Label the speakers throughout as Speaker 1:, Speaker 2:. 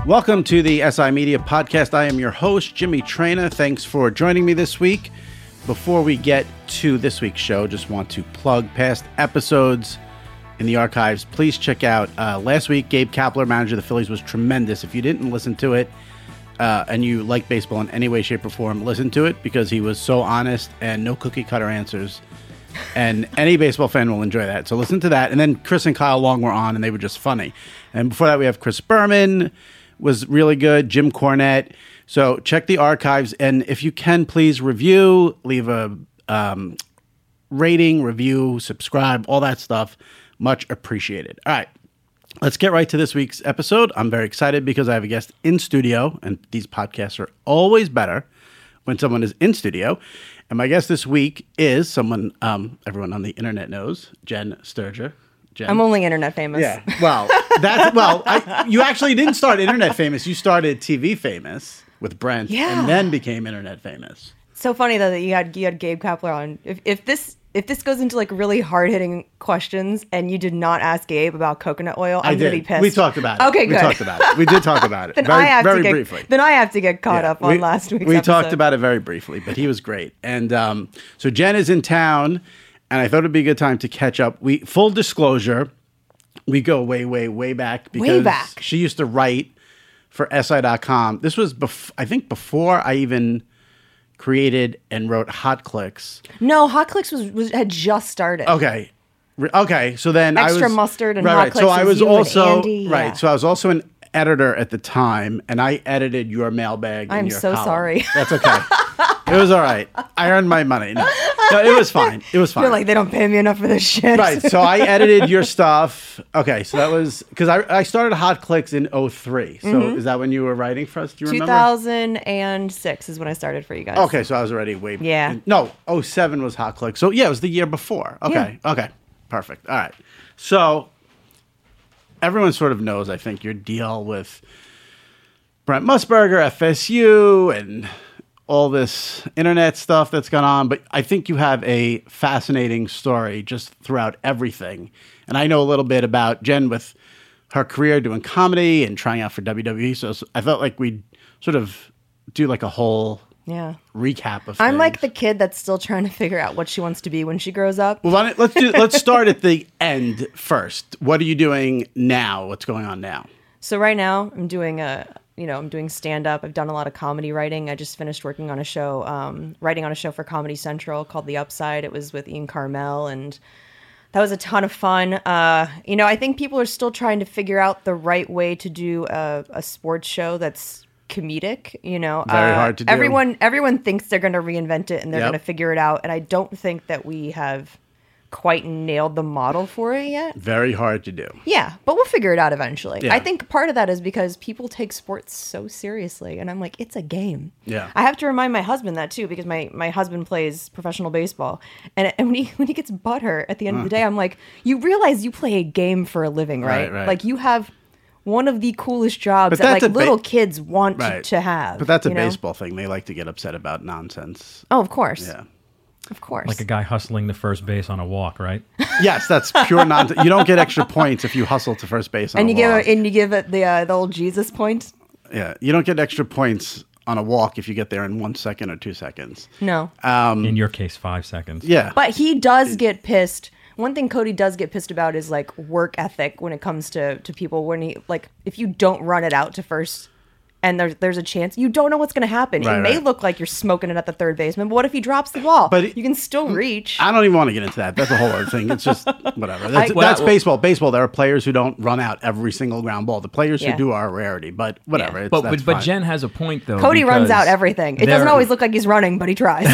Speaker 1: Welcome to the SI Media Podcast. I am your host, Jimmy Traina. Thanks for joining me this week. Before we get to this week's show, just want to plug past episodes in the archives. Please check out last week, Gabe Kapler, manager of the Phillies, was tremendous. If you didn't listen to it and you like baseball in any way, shape, or form, listen to it because he was so honest and no cookie cutter answers. And any baseball fan will enjoy that. So listen to that. And then Chris and Kyle Long were on, and they were just funny. And before that, we have Chris Berman, was really good, Jim Cornette. So check the archives. And if you can, please review, leave a rating, review, subscribe, all that stuff. Much appreciated. All right. Let's get right to this week's episode. I'm very excited because I have a guest in studio, and these podcasts are always better when someone is in studio. And my guest this week is someone everyone on the internet knows, Jen Sturger. Jen.
Speaker 2: I'm only internet famous.
Speaker 1: Yeah. Well, you actually didn't start internet famous. You started TV famous with Brent, and then became internet famous.
Speaker 2: So funny though that you had Gabe Kapler on. If this goes into like really hard hitting questions and you did not ask Gabe about coconut oil, I'm gonna be pissed.
Speaker 1: We talked about it.
Speaker 2: Okay, good.
Speaker 1: We talked about it. We did talk about it. very briefly.
Speaker 2: Then I have to get caught up on last week's episode.
Speaker 1: We talked about it very briefly, but he was great. And so Jen is in town, and I thought it'd be a good time to catch up. Full disclosure, we go way back because she used to write for SI.com. This was I think before I even created and wrote Hot Clicks.
Speaker 2: No, Hot Clicks had just started.
Speaker 1: Okay. So then
Speaker 2: Extra Mustard and Hot
Speaker 1: right.
Speaker 2: Clicks.
Speaker 1: So I was
Speaker 2: you
Speaker 1: also
Speaker 2: and Andy,
Speaker 1: right. So I was also an editor at the time, and I edited your mailbag.
Speaker 2: I'm
Speaker 1: your
Speaker 2: so
Speaker 1: column.
Speaker 2: Sorry.
Speaker 1: That's okay. It was all right. I earned my money. No, it was fine. It was fine.
Speaker 2: You're like, they don't pay me enough for this shit.
Speaker 1: Right. So I edited your stuff. Okay. So that was because I started Hot Clicks in 2003. So is that when you were writing for us? Do you remember?
Speaker 2: 2006 is when I started for you guys.
Speaker 1: Okay. So I was already way.
Speaker 2: Yeah.
Speaker 1: No, 2007 was Hot Clicks. So yeah, it was the year before. Okay. Yeah. Okay. Perfect. All right. So everyone sort of knows, I think, your deal with Brent Musburger, FSU, and all this internet stuff that's gone on. But I think you have a fascinating story just throughout everything. And I know a little bit about Jen with her career doing comedy and trying out for WWE. So I felt like we'd sort of do like a whole recap of things.
Speaker 2: I'm like the kid that's still trying to figure out what she wants to be when she grows up.
Speaker 1: Well, let's start at the end first. What are you doing now? What's going on now?
Speaker 2: So right now I'm doing I'm doing stand-up. I've done a lot of comedy writing. I just finished working on a show, writing on a show for Comedy Central called The Upside. It was with Ian Carmel, and that was a ton of fun. I think people are still trying to figure out the right way to do a sports show that's comedic.
Speaker 1: Very hard to do.
Speaker 2: Everyone thinks they're going to reinvent it and they're going to figure it out, and I don't think that we have quite nailed the model for it yet.
Speaker 1: Very hard to do.
Speaker 2: Yeah, but we'll figure it out eventually.
Speaker 1: Yeah.
Speaker 2: I think part of that is because people take sports so seriously, and I'm like, it's a game.
Speaker 1: Yeah.
Speaker 2: I have to remind my husband that too, because my husband plays professional baseball, and when he gets butthurt at the end of the day, I'm like, you realize you play a game for a living, right?
Speaker 1: Right.
Speaker 2: Like you have one of the coolest jobs that like little kids want to have.
Speaker 1: But that's a baseball thing. They like to get upset about nonsense.
Speaker 2: Oh, of course.
Speaker 1: Yeah.
Speaker 2: Of course.
Speaker 3: Like a guy hustling to first base on a walk, right?
Speaker 1: Yes, that's pure nonsense. You don't get extra points if you hustle to first base on a walk.
Speaker 2: And you give it the old Jesus point?
Speaker 1: Yeah, you don't get extra points on a walk if you get there in 1 second or 2 seconds.
Speaker 2: No.
Speaker 3: In your case, 5 seconds.
Speaker 1: Yeah.
Speaker 2: But he does get pissed. One thing Cody does get pissed about is like work ethic when it comes to people. When he like, if you don't run it out to first, and there's a chance, you don't know what's going to happen. It may look like you're smoking it at the third baseman, but what if he drops the ball? But you can still reach.
Speaker 1: I don't even want to get into that. That's a whole other thing. It's just whatever. That's baseball. Baseball, there are players who don't run out every single ground ball. The players who do are a rarity, but whatever.
Speaker 2: Yeah.
Speaker 3: But Jen has a point, though.
Speaker 2: Cody runs out everything. It doesn't always look like he's running, but he tries.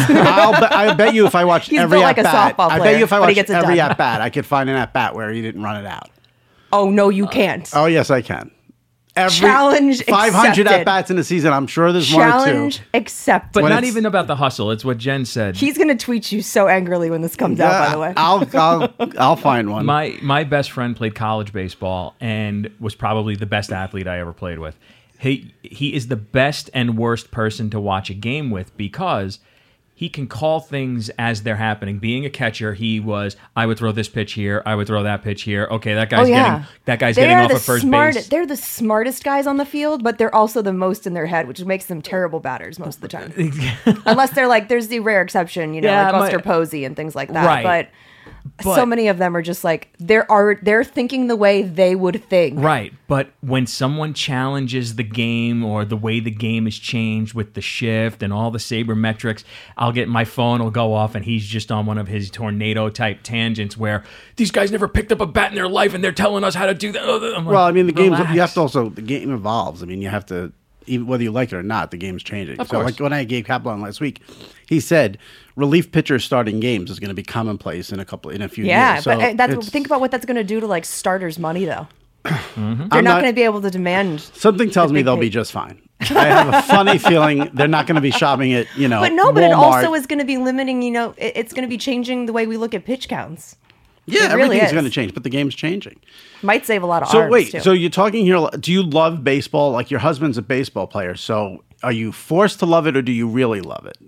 Speaker 1: I bet you if I watched every
Speaker 2: like
Speaker 1: at-bat,
Speaker 2: I bet you if I
Speaker 1: watched every at-bat, I could find an at-bat where he didn't run it out.
Speaker 2: Oh, no, you can't.
Speaker 1: Oh, yes, I can.
Speaker 2: Challenge
Speaker 1: 500
Speaker 2: accepted.
Speaker 1: at-bats in a season. I'm sure there's one or two.
Speaker 2: Challenge accepted.
Speaker 3: But not even about the hustle. It's what Jen said.
Speaker 2: He's going to tweet you so angrily when this comes out, by the way.
Speaker 1: I'll find one.
Speaker 3: My best friend played college baseball and was probably the best athlete I ever played with. He is the best and worst person to watch a game with because he can call things as they're happening. Being a catcher, I would throw this pitch here, I would throw that pitch here. Okay, that guy's getting off at first base.
Speaker 2: They're the smartest guys on the field, but they're also the most in their head, which makes them terrible batters most of the time. Unless they're like, there's the rare exception, like Buster Posey and things like that.
Speaker 3: Right.
Speaker 2: But so many of them are just like, they're thinking the way they would think.
Speaker 3: Right. But when someone challenges the game or the way the game is changed with the shift and all the sabermetrics, I'll get my phone will go off and he's just on one of his tornado type tangents where these guys never picked up a bat in their life and they're telling us how to do that. I'm like,
Speaker 1: well, I mean, the game,
Speaker 3: relax.
Speaker 1: you have to also, the game evolves. I mean, you have to, even whether you like it or not, the game's changing.
Speaker 3: Of
Speaker 1: so
Speaker 3: course.
Speaker 1: like when I gave Kaplan last week, he said relief pitchers starting games is going to be commonplace in a few years. So
Speaker 2: but think about what that's going to do to like starters' money, though.
Speaker 3: Mm-hmm.
Speaker 2: They're not going to be able to demand.
Speaker 1: Something tells me
Speaker 2: big
Speaker 1: they'll
Speaker 2: pay.
Speaker 1: be just fine. I have a funny feeling they're not going to be shopping at
Speaker 2: But
Speaker 1: Walmart.
Speaker 2: it also is going to be limiting. It's going to be changing the way we look at pitch counts.
Speaker 1: Yeah,
Speaker 2: It really
Speaker 1: everything's
Speaker 2: is.
Speaker 1: going to change, but the game's changing.
Speaker 2: Might save a lot of
Speaker 1: So
Speaker 2: arms,
Speaker 1: wait,
Speaker 2: too.
Speaker 1: so you're talking here, do you love baseball? Like your husband's a baseball player, so are you forced to love it or do you really love it?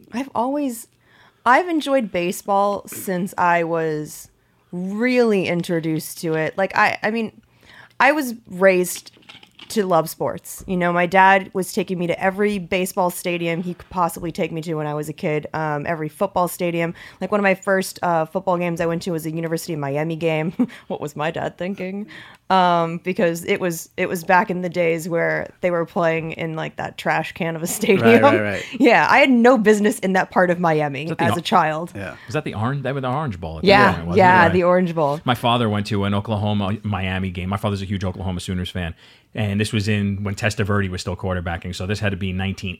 Speaker 2: I've enjoyed baseball since I was really introduced to it. Like I mean, I was raised to love sports. My dad was taking me to every baseball stadium he could possibly take me to when I was a kid. Every football stadium. Like one of my first football games I went to was a University of Miami game. What was my dad thinking? Because it was back in the days where they were playing in like that trash can of a stadium.
Speaker 1: Right.
Speaker 2: Yeah, I had no business in that part of Miami
Speaker 3: that
Speaker 2: as a child.
Speaker 1: Yeah.
Speaker 3: Was that the Orange? They were the Orange Bowl. At
Speaker 2: Yeah,
Speaker 3: the point, wasn't
Speaker 2: yeah,
Speaker 3: it? Right.
Speaker 2: the Orange Bowl.
Speaker 3: My father went to an Oklahoma-Miami game. My father's a huge Oklahoma Sooners fan. And this was when Testaverde was still quarterbacking. So this had to be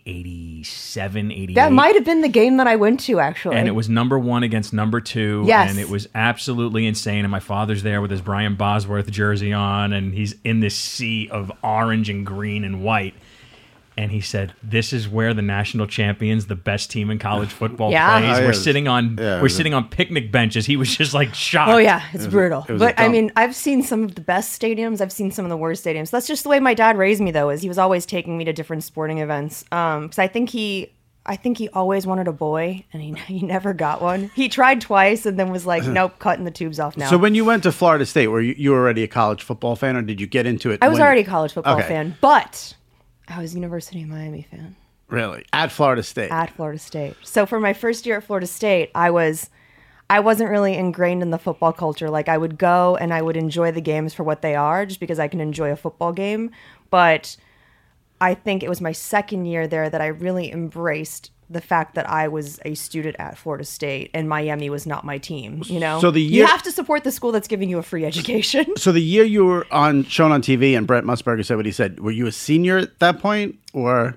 Speaker 3: 1987, 88.
Speaker 2: That might have been the game that I went to, actually.
Speaker 3: And it was number 1 against number 2.
Speaker 2: Yes.
Speaker 3: And it was absolutely insane. And my father's there with his Brian Bosworth jersey on. And he's in this sea of orange and green and white. And he said, "This is where the national champions, the best team in college football,
Speaker 2: Yeah.
Speaker 3: plays.
Speaker 1: Oh, yeah.
Speaker 3: We're sitting on picnic benches." He was just like shocked.
Speaker 2: Oh, yeah, it's brutal.
Speaker 1: it was a
Speaker 2: But I
Speaker 1: dump.
Speaker 2: mean, I've seen some of the best stadiums. I've seen some of the worst stadiums. That's just the way my dad raised me, though, is he was always taking me to different sporting events. Because I think he always wanted a boy, and he never got one. He tried twice and then was like, nope, cutting the tubes off now.
Speaker 1: So when you went to Florida State, were you already a college football fan or did you get into it?
Speaker 2: I was already a college football
Speaker 1: Okay.
Speaker 2: fan, but I was a University of Miami fan.
Speaker 1: Really? At Florida State?
Speaker 2: At Florida State. So for my first year at Florida State, I wasn't really ingrained in the football culture. Like I would go and I would enjoy the games for what they are, just because I can enjoy a football game. But I think it was my second year there that I really embraced the fact that I was a student at Florida State and Miami was not my team.
Speaker 1: So the
Speaker 2: you
Speaker 1: year-
Speaker 2: have to support the school that's giving you a free education.
Speaker 1: So the year you were shown on TV and Brett Musburger said what he said, were you a senior at that point or?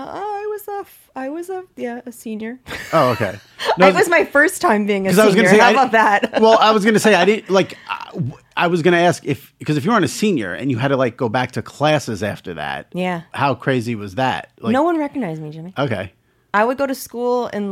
Speaker 2: I was a senior.
Speaker 1: Oh, okay.
Speaker 2: It was my first time being a
Speaker 1: 'Cause I was
Speaker 2: senior.
Speaker 1: gonna say,
Speaker 2: How about that?
Speaker 1: Well, I was going to say, I didn't like, I was going to ask because if you weren't a senior and you had to like go back to classes after that.
Speaker 2: Yeah.
Speaker 1: How crazy was that? Like,
Speaker 2: No one recognized me, Jimmy.
Speaker 1: Okay.
Speaker 2: I would go to school and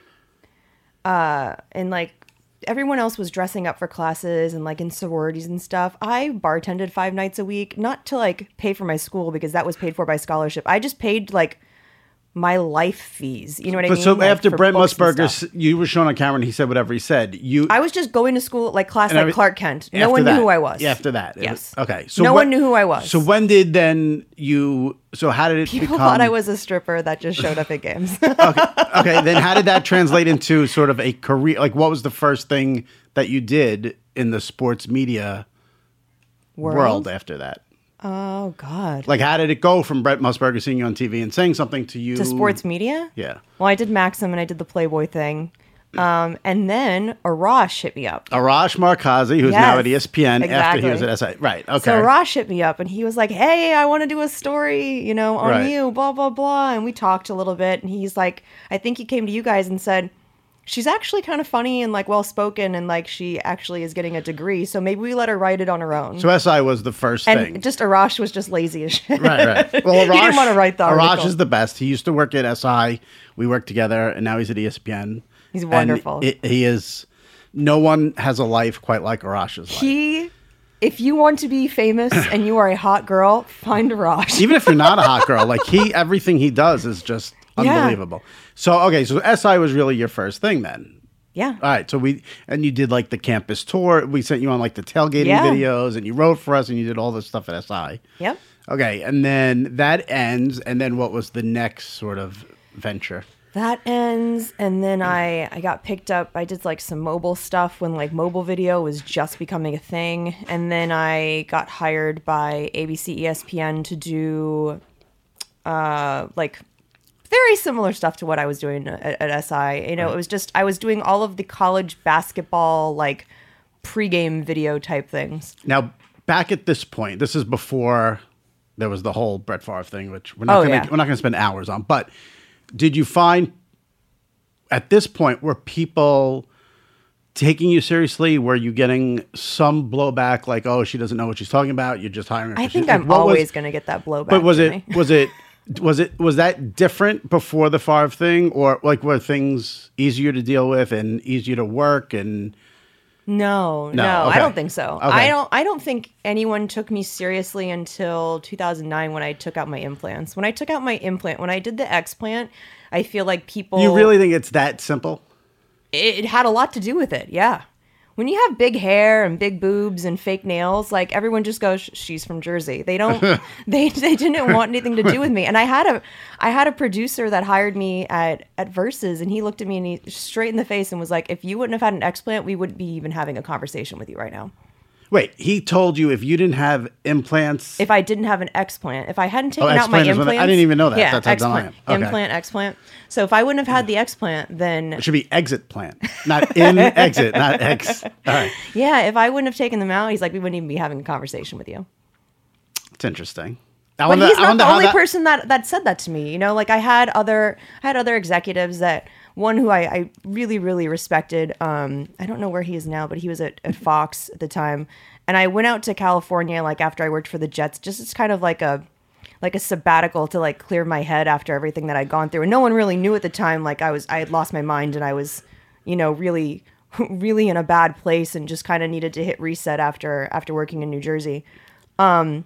Speaker 2: everyone else was dressing up for classes and like in sororities and stuff. I bartended 5 nights a week, not to like pay for my school because that was paid for by scholarship. I just paid like my life fees. You know what I
Speaker 1: But
Speaker 2: mean?
Speaker 1: so
Speaker 2: Like,
Speaker 1: after
Speaker 2: for
Speaker 1: Brett
Speaker 2: books and
Speaker 1: Musburger,
Speaker 2: stuff.
Speaker 1: you were shown on camera and he said whatever he said.
Speaker 2: I was just going to school like class
Speaker 1: And
Speaker 2: like Clark Kent. No
Speaker 1: after
Speaker 2: one knew
Speaker 1: that-
Speaker 2: who I was.
Speaker 1: After that. it
Speaker 2: Yes.
Speaker 1: was- okay. So
Speaker 2: No
Speaker 1: what-
Speaker 2: one knew who I was.
Speaker 1: So when did then so how did it
Speaker 2: People
Speaker 1: become?
Speaker 2: thought I was a stripper that just showed up at games.
Speaker 1: Okay, then how did that translate into sort of a career? Like what was the first thing that you did in the sports media world after that?
Speaker 2: Oh, God.
Speaker 1: Like how did it go from Brett Musburger seeing you on TV and saying something to you?
Speaker 2: To sports media?
Speaker 1: Yeah.
Speaker 2: Well, I did Maxim and I did the Playboy thing. And then Arash hit me up.
Speaker 1: Arash Markazi, who's now at
Speaker 2: Yes,
Speaker 1: ESPN after he
Speaker 2: exactly.
Speaker 1: was at SI. Right, okay.
Speaker 2: So Arash hit me up and he was like, hey, I want to do a story, on
Speaker 1: Right.
Speaker 2: you, blah, blah, blah. And we talked a little bit. And he's like, I think he came to you guys and said, she's actually kind of funny and like well-spoken and like she actually is getting a degree. So maybe we let her write it on her own.
Speaker 1: So SI was the first
Speaker 2: and
Speaker 1: thing.
Speaker 2: just Arash was just lazy as shit.
Speaker 1: Right. Well, Arash,
Speaker 2: He didn't want to write the
Speaker 1: Arash
Speaker 2: article.
Speaker 1: is the best. He used to work at SI. We worked together, and now he's at ESPN.
Speaker 2: He's
Speaker 1: And
Speaker 2: wonderful.
Speaker 1: he is. No one has a life quite like Arash's life.
Speaker 2: If you want to be famous and you are a hot girl, find Arash.
Speaker 1: Even if you're not a hot girl, like everything he does is just Unbelievable. So, okay, so SI was really your first thing then.
Speaker 2: Yeah.
Speaker 1: All right, so you did like the campus tour. We sent you on like the tailgating
Speaker 2: Yeah.
Speaker 1: videos, and you wrote for us, and you did all this stuff at SI.
Speaker 2: Yep.
Speaker 1: Okay, and then that ends, and then what was the next sort of venture?
Speaker 2: That ends, and then I got picked up. I did like some mobile stuff when like mobile video was just becoming a thing, and then I got hired by ABC ESPN to do like very similar stuff to what I was doing at SI. You know, It was just I was doing all of the college basketball like pregame video type things.
Speaker 1: Now, back at this point, this is before there was the whole Brett Favre thing, which we're not going to spend hours on, but did you find at this point were people taking you seriously? Were you getting some blowback like, oh, she doesn't know what she's talking about? You're just hiring her?
Speaker 2: I think I'm always going to get that blowback.
Speaker 1: But was that different before the Favre thing, or like were things easier to deal with and easier to work? And
Speaker 2: No,
Speaker 1: okay.
Speaker 2: I don't think so.
Speaker 1: Okay.
Speaker 2: I don't think anyone took me seriously until 2009 when I took out my implants. When I took out my implant, when I did the explant, I feel like people.
Speaker 1: You really think it's that simple?
Speaker 2: It had a lot to do with it. Yeah. When you have big hair and big boobs and fake nails, like everyone just goes, she's from Jersey. They don't, they didn't want anything to do with me. And I had a producer that hired me at Versus, and he looked at me and he straight in the face and was like, if you wouldn't have had an explant, we wouldn't be even having a conversation with you right now.
Speaker 1: Wait, he told you if you didn't have implants.
Speaker 2: If I didn't have an explant, if I hadn't taken out
Speaker 1: explant
Speaker 2: my
Speaker 1: is when
Speaker 2: implants.
Speaker 1: I didn't even know that.
Speaker 2: Yeah,
Speaker 1: That's how dumb I
Speaker 2: explant,
Speaker 1: am. Okay.
Speaker 2: implant, explant. So if I wouldn't have had the explant, then
Speaker 1: It should be exit plant, not in exit, not X. All right.
Speaker 2: yeah, if I wouldn't have taken them out, he's like, we wouldn't even be having a conversation with you.
Speaker 1: It's interesting.
Speaker 2: But he's not the only person that said that to me. You know, like I had other executives that one who I really, really respected. I don't know where he is now, but he was at Fox at the time. And I went out to California, like after I worked for the Jets, just as kind of like a sabbatical to like clear my head after everything that I'd gone through. And no one really knew at the time, like I had lost my mind and I was, you know, really, really in a bad place and just kind of needed to hit reset after working in New Jersey. When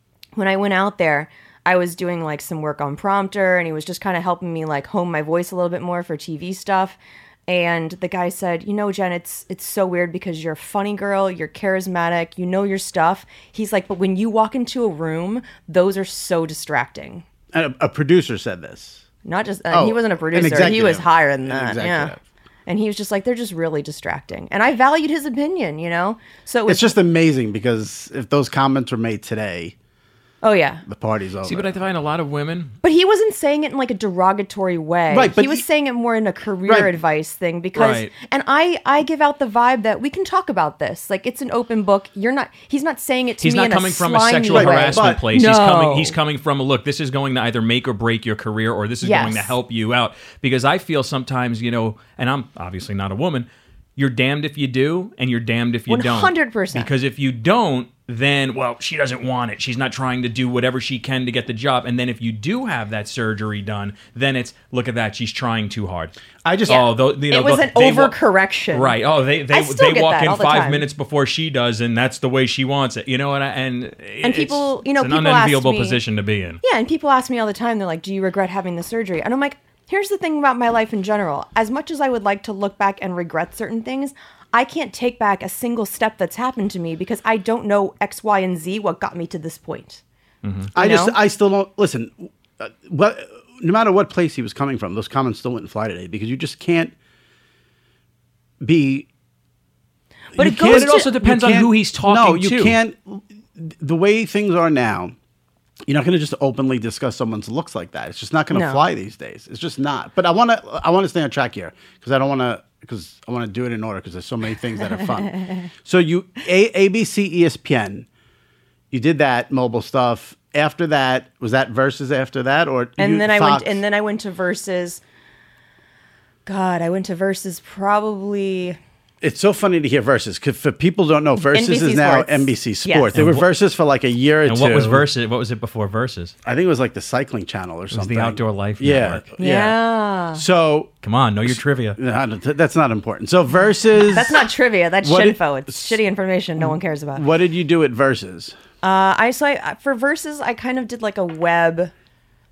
Speaker 2: I went out there, I was doing like some work on prompter and he was just kind of helping me like hone my voice a little bit more for TV stuff. And the guy said, you know, Jen, it's so weird because you're a funny girl, you're charismatic, you know your stuff. He's like, but when you walk into a room, those are so distracting.
Speaker 1: And a producer said this.
Speaker 2: Not just,
Speaker 1: Oh,
Speaker 2: he wasn't a
Speaker 1: an
Speaker 2: producer, he
Speaker 1: executive.
Speaker 2: was higher than
Speaker 1: An
Speaker 2: that. Yeah.
Speaker 1: executive.
Speaker 2: And he was just like, they're just really distracting. And I valued his opinion, you know? So it was
Speaker 1: It's just amazing because if those comments were made today,
Speaker 2: oh yeah.
Speaker 1: the party's over.
Speaker 3: See, but I find a lot of women.
Speaker 2: But he wasn't saying it in like a derogatory way.
Speaker 1: Right, but
Speaker 2: he was saying it more in a career
Speaker 1: Right.
Speaker 2: advice thing because,
Speaker 3: Right.
Speaker 2: and I give out the vibe that we can talk about this. Like it's an open book. He's not saying it to
Speaker 3: He's
Speaker 2: me
Speaker 3: not
Speaker 2: in
Speaker 3: coming
Speaker 2: a
Speaker 3: from a
Speaker 2: slimy
Speaker 3: sexual
Speaker 2: way.
Speaker 3: harassment
Speaker 1: But-
Speaker 3: place.
Speaker 2: No.
Speaker 3: He's coming from a look. This is going to either make or break your career, or this is
Speaker 2: Yes.
Speaker 3: going to help you out. Because I feel sometimes, you know, and I'm obviously not a woman. You're damned if you do, and you're damned if you don't.
Speaker 2: 100%.
Speaker 3: Because if you don't, then, well, she doesn't want it. She's not trying to do whatever she can to get the job. And then if you do have that surgery done, then it's, look at that, she's trying too hard.
Speaker 1: I just-
Speaker 3: oh, you know,
Speaker 2: It was an
Speaker 3: they wa-
Speaker 2: overcorrection.
Speaker 3: Right. Oh, they
Speaker 2: still get
Speaker 3: walk
Speaker 2: that
Speaker 3: in
Speaker 2: all the
Speaker 3: 5
Speaker 2: time.
Speaker 3: minutes before she does, and that's the way she wants it. You know what? And
Speaker 2: people, you know,
Speaker 3: it's an
Speaker 2: people ask
Speaker 3: unenviable
Speaker 2: me-
Speaker 3: position to be in.
Speaker 2: Yeah, and people ask me all the time, they're like, do you regret having the surgery? And I'm like, here's the thing about my life in general. As much as I would like to look back and regret certain things, I can't take back a single step that's happened to me because I don't know X, Y, and Z what got me to this point.
Speaker 1: I still don't listen. No matter what place he was coming from, those comments still wouldn't fly today because you just can't be.
Speaker 2: But
Speaker 1: you
Speaker 2: it goes
Speaker 1: can't-
Speaker 3: But it also depends
Speaker 1: you
Speaker 3: on
Speaker 1: can't-
Speaker 3: who he's talking
Speaker 1: No, you
Speaker 3: to.
Speaker 1: can't. The way things are now, you're not going to just openly discuss someone's looks like that. It's just not going to
Speaker 2: No.
Speaker 1: fly these days. It's just not. But I want to stay on track here because I want to do it in order because there's so many things that are fun. So ABC, ESPN, you did that mobile stuff. After that, was that Versus after that, or
Speaker 2: And then
Speaker 1: Fox?
Speaker 2: I went to Versus. God, I went to Versus probably.
Speaker 1: It's so funny to hear Versus because for people who don't know, Versus
Speaker 2: NBC
Speaker 1: is now
Speaker 2: Sports.
Speaker 1: NBC Sports.
Speaker 2: Yes.
Speaker 1: They were Versus for like a year or
Speaker 3: And
Speaker 1: two.
Speaker 3: what was Versus? What was it before Versus?
Speaker 1: I think it was like the cycling channel or something.
Speaker 3: the Outdoor Life
Speaker 1: Yeah,
Speaker 3: Network.
Speaker 2: Yeah.
Speaker 1: So
Speaker 3: Come on, know your trivia.
Speaker 1: that's not important. So Versus.
Speaker 2: That's not trivia. That's
Speaker 1: What did-
Speaker 2: shinfo. It's shitty information no one cares about.
Speaker 1: What did you do at Versus?
Speaker 2: For Versus, I kind of did like a web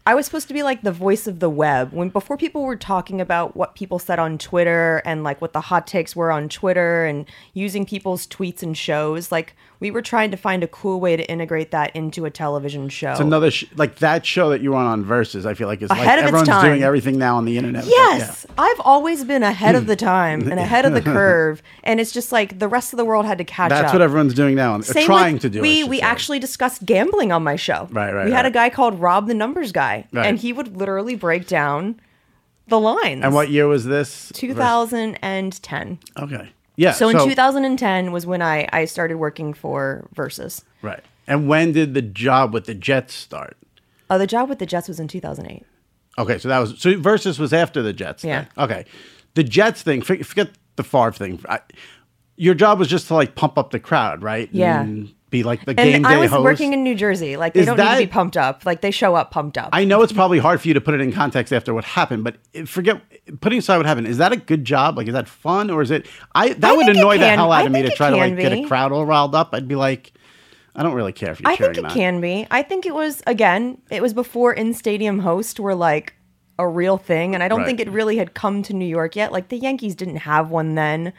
Speaker 2: I was supposed to be like the voice of the web before people were talking about what people said on Twitter and like what the hot takes were on Twitter and using people's tweets and shows. Like we were trying to find a cool way to integrate that into a television show.
Speaker 1: It's another like that show that you were on Versus. I feel like is
Speaker 2: ahead
Speaker 1: like
Speaker 2: of its
Speaker 1: everyone's
Speaker 2: time.
Speaker 1: doing everything now on the internet.
Speaker 2: Yes, I've always been ahead of the time and ahead of the curve, and it's just like the rest of the world had to catch up.
Speaker 1: That's what everyone's doing now.
Speaker 2: Same
Speaker 1: trying
Speaker 2: with,
Speaker 1: to do.
Speaker 2: We actually discussed gambling on my show.
Speaker 1: Right.
Speaker 2: We had a guy called Rob the Numbers Guy,
Speaker 1: Right.
Speaker 2: and he would literally break down the lines.
Speaker 1: And what year was this?
Speaker 2: 2010.
Speaker 1: Okay. Yeah.
Speaker 2: So in 2010 was when I started working for Versus.
Speaker 1: Right. And when did the job with the Jets start?
Speaker 2: The job with the Jets was in 2008.
Speaker 1: Okay, so Versus was after the Jets.
Speaker 2: Yeah.
Speaker 1: Thing. Okay. The Jets thing, forget the Favre thing. Your job was just to like pump up the crowd, right?
Speaker 2: Yeah.
Speaker 1: And be like the game
Speaker 2: And
Speaker 1: day
Speaker 2: I was
Speaker 1: host.
Speaker 2: working in New Jersey. Like, they don't need to be pumped up. Like, they show up pumped up.
Speaker 1: I know it's probably hard for you to put it in context after what happened, but putting aside what happened, is that a good job? Like, is that fun? Or is it... That would annoy the hell out of me to try to like get a crowd all riled up. I'd be like, I don't really care if you're cheering
Speaker 2: I think it can be. I think it was, again, it was before in-stadium hosts were like a real thing. And I don't
Speaker 1: Right.
Speaker 2: think it really had come to New York yet. Like, the Yankees didn't have one then.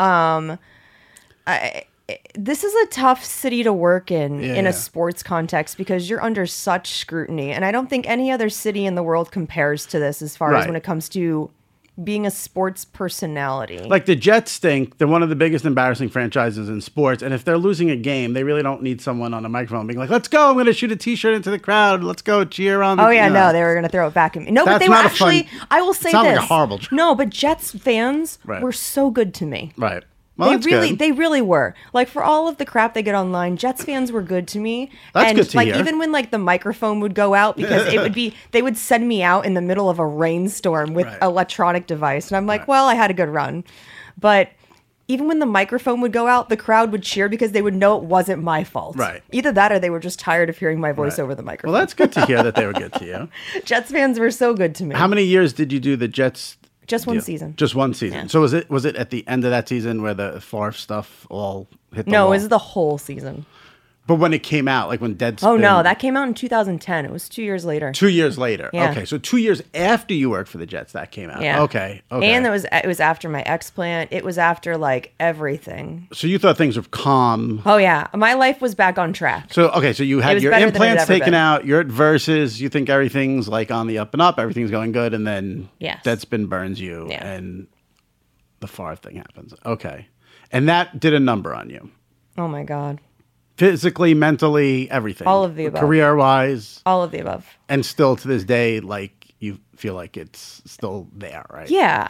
Speaker 2: This is a tough city to work in a sports context because you're under such scrutiny. And I don't think any other city in the world compares to this as far as when it comes to being a sports personality.
Speaker 1: Like the Jets stink. They're one of the biggest embarrassing franchises in sports. And if they're losing a game, they really don't need someone on a microphone being like, let's go. I'm going to shoot a T-shirt into the crowd. Let's go cheer on the
Speaker 2: Oh, yeah, no, they were going to throw it back at me. No, but
Speaker 1: That's
Speaker 2: they were
Speaker 1: not a
Speaker 2: actually,
Speaker 1: fun-
Speaker 2: I will say
Speaker 1: sounds
Speaker 2: this.
Speaker 1: like a horrible job.
Speaker 2: No, but Jets fans
Speaker 1: Right.
Speaker 2: were so good to me.
Speaker 1: Right. Well, that's good.
Speaker 2: They really were. Like, for all of the crap they get online, Jets fans were good to me.
Speaker 1: That's
Speaker 2: and
Speaker 1: good to
Speaker 2: like
Speaker 1: hear.
Speaker 2: even when like the microphone would go out because they would send me out in the middle of a rainstorm with electronic device. And I'm like, well, I had a good run. But even when the microphone would go out, the crowd would cheer because they would know it wasn't my fault.
Speaker 1: Right.
Speaker 2: Either that or they were just tired of hearing my voice over the microphone.
Speaker 1: Well, that's good to hear that they were good to you.
Speaker 2: Jets fans were so good to me.
Speaker 1: How many years did you do the Jets?
Speaker 2: Just one season.
Speaker 1: Just one season.
Speaker 2: Yeah.
Speaker 1: So was it at the end of that season where the Favre stuff all hit the
Speaker 2: No,
Speaker 1: wall?
Speaker 2: it was the whole season.
Speaker 1: But when it came out, like when Deadspin...
Speaker 2: Oh, no, that came out in 2010. It was 2 years later.
Speaker 1: 2 years later.
Speaker 2: Yeah.
Speaker 1: Okay, so 2 years after you worked for the Jets, that came out.
Speaker 2: Yeah.
Speaker 1: Okay.
Speaker 2: And it was after my explant. It was after like everything.
Speaker 1: So you thought things were calm.
Speaker 2: Oh yeah, my life was back on track.
Speaker 1: So you had
Speaker 2: was
Speaker 1: your
Speaker 2: better than it had
Speaker 1: implants
Speaker 2: ever
Speaker 1: taken
Speaker 2: been.
Speaker 1: out. You're at Versus. You think everything's like on the up and up. Everything's going good, and then
Speaker 2: Yes.
Speaker 1: Deadspin burns you,
Speaker 2: Yeah.
Speaker 1: and the Favre thing happens. Okay, and that did a number on you,
Speaker 2: Oh my god,
Speaker 1: physically, mentally, everything.
Speaker 2: All of the above.
Speaker 1: Career-wise,
Speaker 2: all of the above.
Speaker 1: and still to this day, like you feel like it's still there, right?
Speaker 2: Yeah,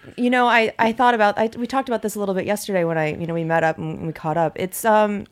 Speaker 2: I thought about. We talked about this a little bit yesterday when we met up and we caught up. It's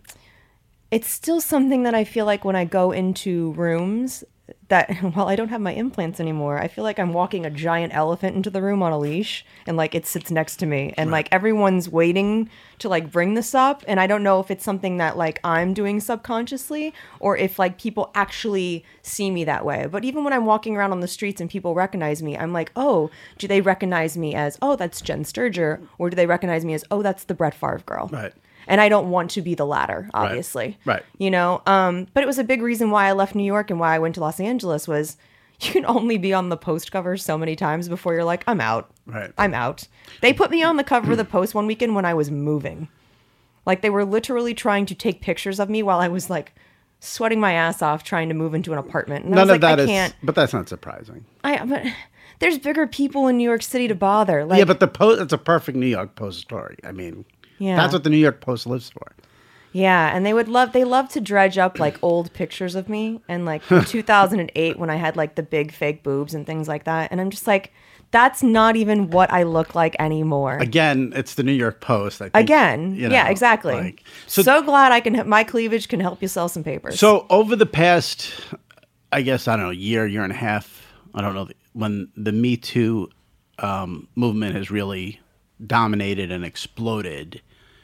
Speaker 2: still something that I feel like when I go into rooms that while I don't have my implants anymore, I feel like I'm walking a giant elephant into the room on a leash and like it sits next to me and like everyone's waiting to like bring this up. And I don't know if it's something that like I'm doing subconsciously or if like people actually see me that way. But even when I'm walking around on the streets and people recognize me, I'm like, oh, do they recognize me as, oh, that's Jen Sturger? Or do they recognize me as, oh, that's the Brett Favre girl?
Speaker 1: Right.
Speaker 2: And I don't want to be the latter, obviously.
Speaker 1: Right.
Speaker 2: But it was a big reason why I left New York and why I went to Los Angeles was you can only be on the Post cover so many times before you're like, I'm out.
Speaker 1: Right.
Speaker 2: I'm out. They put me on the cover of the Post one weekend when I was moving. Like they were literally trying to take pictures of me while I was like sweating my ass off trying to move into an apartment. And
Speaker 1: None
Speaker 2: I was
Speaker 1: of
Speaker 2: like,
Speaker 1: that
Speaker 2: I
Speaker 1: is,
Speaker 2: can't.
Speaker 1: but that's not surprising.
Speaker 2: But there's bigger people in New York City to bother. Like,
Speaker 1: Yeah, but the Post, it's a perfect New York Post story. I mean, that's what the New York Post lives for.
Speaker 2: Yeah, and they love to dredge up like old pictures of me and like from 2008 when I had like the big fake boobs and things like that. And I'm just like, that's not even what I look like anymore.
Speaker 1: Again, it's the New York Post. I think,
Speaker 2: Again,
Speaker 1: you know,
Speaker 2: yeah, exactly.
Speaker 1: like-
Speaker 2: so glad I can. My cleavage can help you sell some papers.
Speaker 1: So over the past, I guess, I don't know, year and a half, I don't know, when the Me Too movement has really dominated and exploded,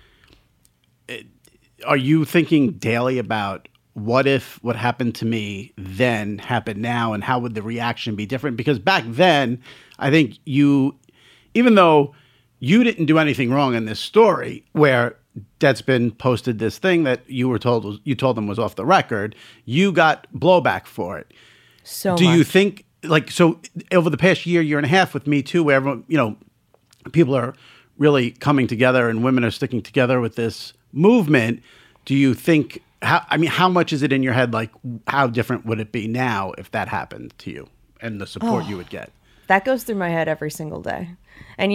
Speaker 1: are you thinking daily about what if what happened to me then happened now, and how would the reaction be different? Because back then, I think even though you didn't do anything wrong in this story, where Deadspin posted this thing that you told them was off the record, you got blowback for it.
Speaker 2: So
Speaker 1: Do
Speaker 2: much.
Speaker 1: you think, like, so over the past year and a half with Me Too, where everyone, people are really coming together and women are sticking together with this movement, do you think, how much is it in your head, like, how different would it be now if that happened to you and the support you would get?
Speaker 2: That goes through my head every single day. And,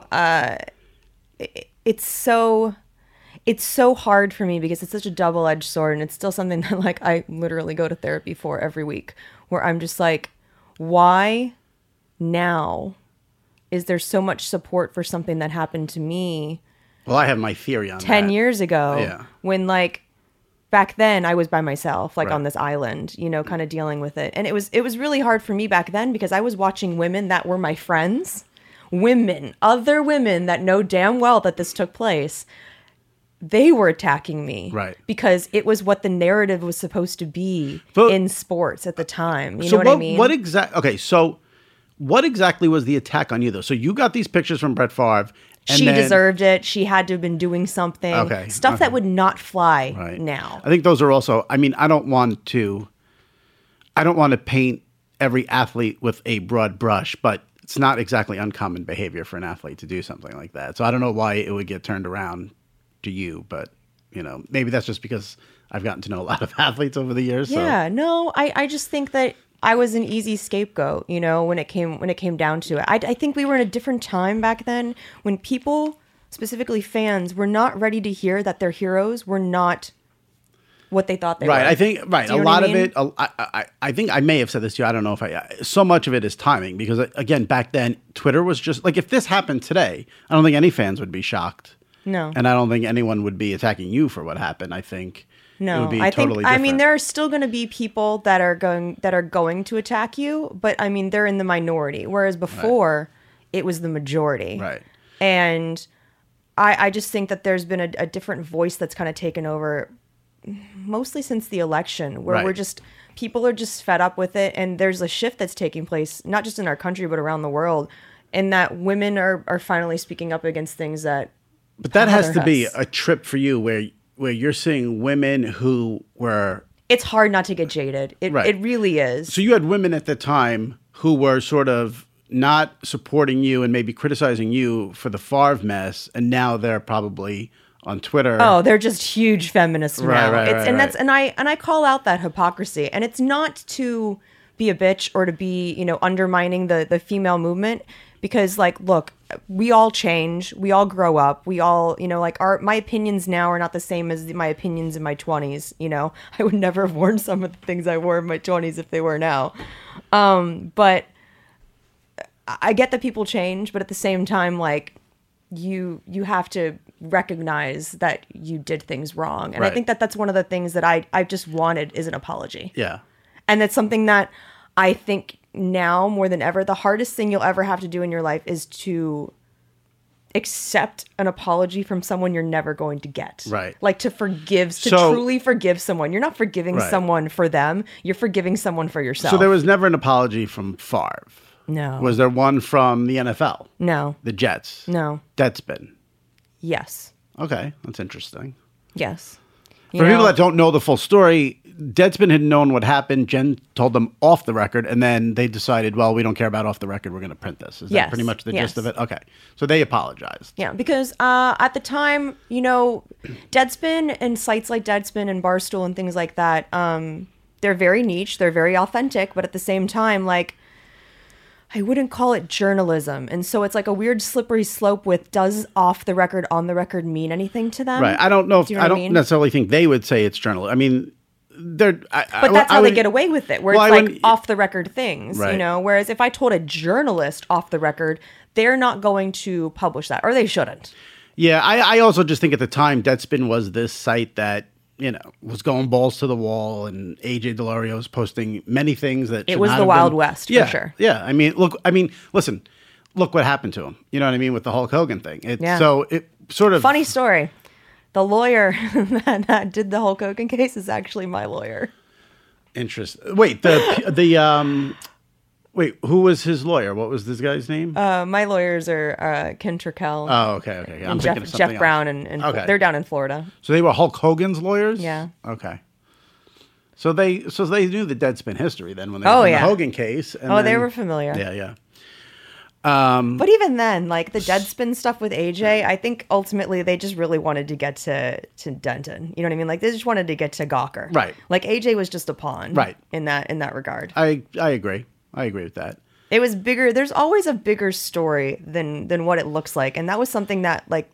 Speaker 2: it's so hard for me because it's such a double-edged sword, and it's still something that, like, I literally go to therapy for every week, where I'm just like, why now is there so much support for something that happened to me
Speaker 1: Well, I have my theory on
Speaker 2: 10
Speaker 1: that.
Speaker 2: years ago,
Speaker 1: Yeah.
Speaker 2: when, like, back then I was by myself, like,
Speaker 1: Right.
Speaker 2: on this island, kind of dealing with it. And it was really hard for me back then because I was watching women that were my friends, other women that know damn well that this took place. They were attacking me,
Speaker 1: Right.
Speaker 2: Because it was what the narrative was supposed to be
Speaker 1: But-
Speaker 2: in sports at the time. You
Speaker 1: So
Speaker 2: know what I mean?
Speaker 1: What exactly was the attack on you, though? So you got these pictures from Brett Favre. And
Speaker 2: She
Speaker 1: then,
Speaker 2: deserved it. She had to have been doing something.
Speaker 1: Okay,
Speaker 2: Stuff
Speaker 1: okay.
Speaker 2: that would not fly
Speaker 1: Right.
Speaker 2: now.
Speaker 1: I think those are also, I mean, I don't want to paint every athlete with a broad brush, but it's not exactly uncommon behavior for an athlete to do something like that. So I don't know why it would get turned around to you, but maybe that's just because I've gotten to know a lot of athletes over the years.
Speaker 2: Yeah, no, I just think that I was an easy scapegoat, when it came down to it. I think we were in a different time back then when people, specifically fans, were not ready to hear that their heroes were not what they thought they were.
Speaker 1: Right. I think, right.
Speaker 2: Do you
Speaker 1: A
Speaker 2: know what
Speaker 1: lot
Speaker 2: I
Speaker 1: of
Speaker 2: mean?
Speaker 1: it, I think I may have said this to you. I don't know if so much of it is timing because, again, back then, Twitter was just like, if this happened today, I don't think any fans would be shocked.
Speaker 2: No.
Speaker 1: And I don't think anyone would be attacking you for what happened. I think it
Speaker 2: No,
Speaker 1: would be
Speaker 2: I
Speaker 1: totally
Speaker 2: think.
Speaker 1: different.
Speaker 2: I mean, there are still going to be people that are going to attack you, but I mean, they're in the minority. Whereas before, it was the majority.
Speaker 1: Right.
Speaker 2: And I just think that there's been a different voice that's kind of taken over, mostly since the election, where
Speaker 1: Right.
Speaker 2: people are just fed up with it, and there's a shift that's taking place, not just in our country but around the world, and that women are finally speaking up against things that.
Speaker 1: But that has
Speaker 2: Father
Speaker 1: to be
Speaker 2: has.
Speaker 1: a trip for you where you're seeing women who were.
Speaker 2: It's hard not to get jaded.
Speaker 1: Right.
Speaker 2: It really is.
Speaker 1: So you had women at the time who were sort of not supporting you and maybe criticizing you for the Favre mess, and now they're probably on Twitter.
Speaker 2: Oh, they're just huge feminists now.
Speaker 1: Right,
Speaker 2: And
Speaker 1: right.
Speaker 2: and I call out that hypocrisy. And it's not to be a bitch or to be, undermining the female movement, because, like, look, we all change, we all grow up, we all, my opinions now are not the same as my opinions in my 20s. I would never have worn some of the things I wore in my 20s if they were now. But I get that people change, but at the same time, like, you have to recognize that you did things wrong. And
Speaker 1: Right.
Speaker 2: I think that that's one of the things that I just wanted is an apology.
Speaker 1: Yeah.
Speaker 2: And that's something that I think now more than ever, the hardest thing you'll ever have to do in your life is to accept an apology from someone you're never going to get.
Speaker 1: Right.
Speaker 2: Like to
Speaker 1: So-
Speaker 2: truly forgive someone. You're not forgiving
Speaker 1: Right.
Speaker 2: someone for them. You're forgiving someone for yourself.
Speaker 1: So there was never an apology from Favre.
Speaker 2: No.
Speaker 1: Was there one from the NFL?
Speaker 2: No.
Speaker 1: The Jets?
Speaker 2: No.
Speaker 1: Deadspin.
Speaker 2: Yes.
Speaker 1: Okay, that's interesting.
Speaker 2: Yes.
Speaker 1: For people that don't know the full story, Deadspin had known what happened. Jen told them off the record, and then they decided, well, we don't care about off the record. We're going to print this. Is that
Speaker 2: Yes,
Speaker 1: pretty much the
Speaker 2: yes.
Speaker 1: gist of it? Okay. So they apologized.
Speaker 2: Yeah, because at the time, Deadspin and sites like Deadspin and Barstool and things like that, they're very niche, they're very authentic, but at the same time, like, I wouldn't call it journalism. And so it's like a weird slippery slope with, does off the record, on the record mean anything to them?
Speaker 1: Right. I don't know if
Speaker 2: Do you know
Speaker 1: I
Speaker 2: what I
Speaker 1: don't
Speaker 2: mean?
Speaker 1: necessarily think they would say it's journalism. I mean, they're.
Speaker 2: But that's how they get away with it, where
Speaker 1: Well,
Speaker 2: it's
Speaker 1: I
Speaker 2: like
Speaker 1: wouldn't-
Speaker 2: off the record things,
Speaker 1: Right.
Speaker 2: Whereas if I told a journalist off the record, they're not going to publish that, or they shouldn't.
Speaker 1: Yeah, I also just think at the time Deadspin was this site that was going balls to the wall, and AJ DeLario was posting many things that
Speaker 2: It
Speaker 1: should
Speaker 2: was
Speaker 1: not
Speaker 2: the
Speaker 1: have
Speaker 2: Wild
Speaker 1: been.
Speaker 2: West, for
Speaker 1: Yeah,
Speaker 2: sure.
Speaker 1: Yeah, listen, look what happened to him. You know what I mean with the Hulk Hogan thing.
Speaker 2: Yeah.
Speaker 1: So it sort of
Speaker 2: Funny story. The lawyer that did the Hulk Hogan case is actually my lawyer.
Speaker 1: interest. Wait, wait, who was his lawyer? What was this guy's name?
Speaker 2: My lawyers are Ken Turkel
Speaker 1: Oh, okay. Yeah, I'm
Speaker 2: and
Speaker 1: thinking of
Speaker 2: Jeff
Speaker 1: something
Speaker 2: Brown,
Speaker 1: else.
Speaker 2: and
Speaker 1: Okay.
Speaker 2: they're down in Florida.
Speaker 1: So they were Hulk Hogan's lawyers?
Speaker 2: Yeah.
Speaker 1: Okay. So they knew the Deadspin history then when they
Speaker 2: Oh,
Speaker 1: were in
Speaker 2: yeah.
Speaker 1: the Hogan case. And
Speaker 2: Oh, they
Speaker 1: then-
Speaker 2: were familiar.
Speaker 1: Yeah.
Speaker 2: But even then, like the Deadspin stuff with AJ, I think ultimately they just really wanted to get to Denton. You know what I mean? Like they just wanted to get to Gawker.
Speaker 1: Right.
Speaker 2: Like AJ was just a pawn.
Speaker 1: Right.
Speaker 2: In that regard.
Speaker 1: I agree. I agree with that.
Speaker 2: It was bigger. There's always a bigger story than what it looks like. And that was something that like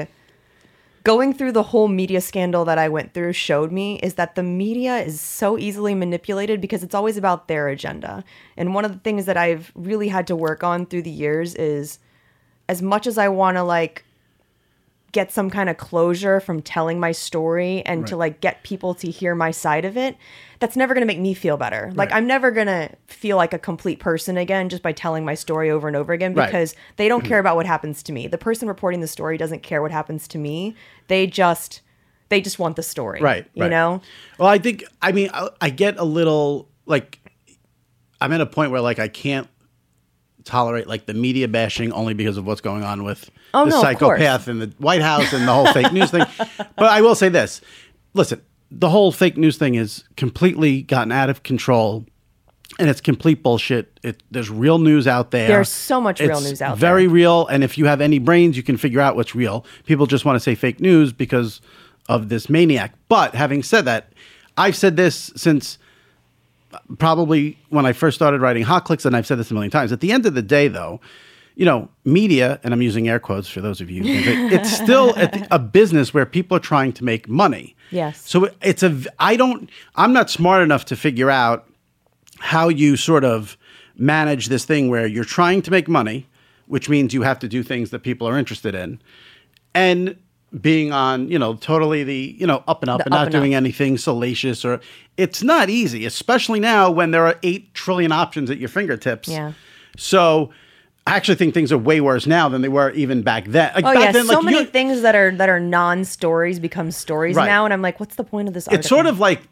Speaker 2: going through the whole media scandal that I went through showed me is that the media is so easily manipulated because it's always about their agenda. And one of the things that I've really had to work on through the years is as much as I want to like get some kind of closure from telling my story and to like get people to hear my side of it, that's never going to make me feel better. Like I'm never going to feel like a complete person again just by telling my story over and over again because they don't care about what happens to me. The person reporting the story doesn't care what happens to me. They just want the story.
Speaker 1: Right.
Speaker 2: You know?
Speaker 1: Well, I get a little like I'm at a point where like I can't tolerate like the media bashing only because of what's going on with the psychopath in the White House and the whole fake news thing. But I will say this. Listen, the whole fake news thing is completely gotten out of control and it's complete bullshit. There's real news out there.
Speaker 2: There's so much real news out there.
Speaker 1: Very real. And if you have any brains, you can figure out what's real. People just want to say fake news because of this maniac. But having said that, I've said this since probably when I first started writing Hot Clicks, and I've said this a million times. At the end of the day, though, you know, media, and I'm using air quotes for those of you, it's still a business where people are trying to make money.
Speaker 2: Yes.
Speaker 1: So I'm not smart enough to figure out how you sort of manage this thing where you're trying to make money, which means you have to do things that people are interested in, and being on, you know, totally the, you know, up and up and not doing anything salacious or it's not easy, especially now when there are 8 trillion options at your fingertips.
Speaker 2: Yeah.
Speaker 1: So I actually think things are way worse now than they were even back then. Like, back then,
Speaker 2: so many things that are non-stories become stories now, and I'm like, what's the point of this article?
Speaker 1: It's sort of like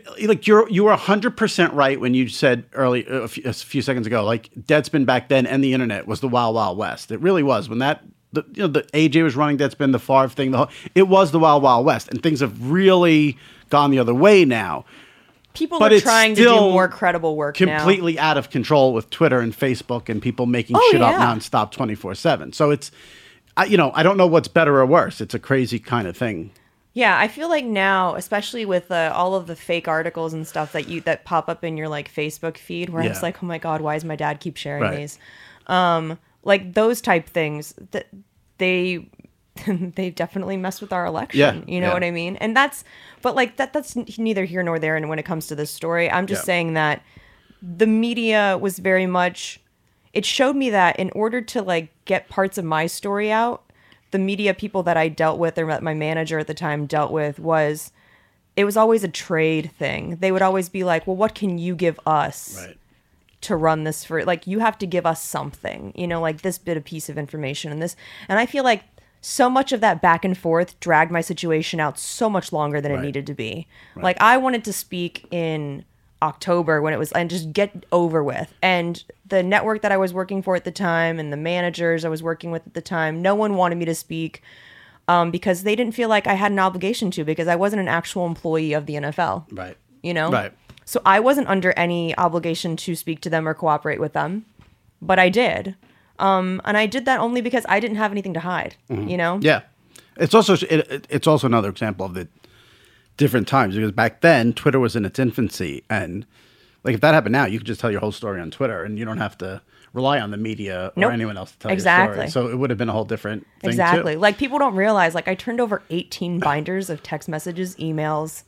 Speaker 1: you were 100% right when you said a few seconds ago, like Deadspin back then and the internet was the Wild Wild West. It really was when the AJ was running Deadspin, the Favre thing, it was the Wild Wild West, and things have really gone the other way now.
Speaker 2: People are trying to do more credible work
Speaker 1: completely out of control with Twitter and Facebook and people making shit up nonstop 24/7. So it's, I don't know what's better or worse. It's a crazy kind of thing.
Speaker 2: Yeah, I feel like now, especially with all of the fake articles and stuff that pop up in your like Facebook feed, where it's like, oh my god, why does my dad keep sharing these? Like those type things that they definitely mess with our election. You know what I mean? And that's neither here nor there. And when it comes to this story, I'm just saying that the media was very much, it showed me that in order to like get parts of my story out, the media people that I dealt with or that my manager at the time dealt with it was always a trade thing. They would always be like, well, what can you give us to run this for? Like, you have to give us something, you know, like this piece of information and this. And I feel like so much of that back and forth dragged my situation out so much longer than it needed to be. Like, I wanted to speak in October when it was, and just get over with. And the network that I was working for at the time and the managers I was working with at the time, no one wanted me to speak because they didn't feel like I had an obligation to, because I wasn't an actual employee of the NFL.
Speaker 1: Right.
Speaker 2: You know?
Speaker 1: Right.
Speaker 2: So I wasn't under any obligation to speak to them or cooperate with them, but I did. And I did that only because I didn't have anything to hide, you know?
Speaker 1: Yeah. It's also another example of the different times, because back then Twitter was in its infancy, and like if that happened now, you could just tell your whole story on Twitter and you don't have to rely on the media or anyone else to tell your story. So it would have been a whole different thing too.
Speaker 2: Like, people don't realize, like, I turned over 18 binders of text messages, emails,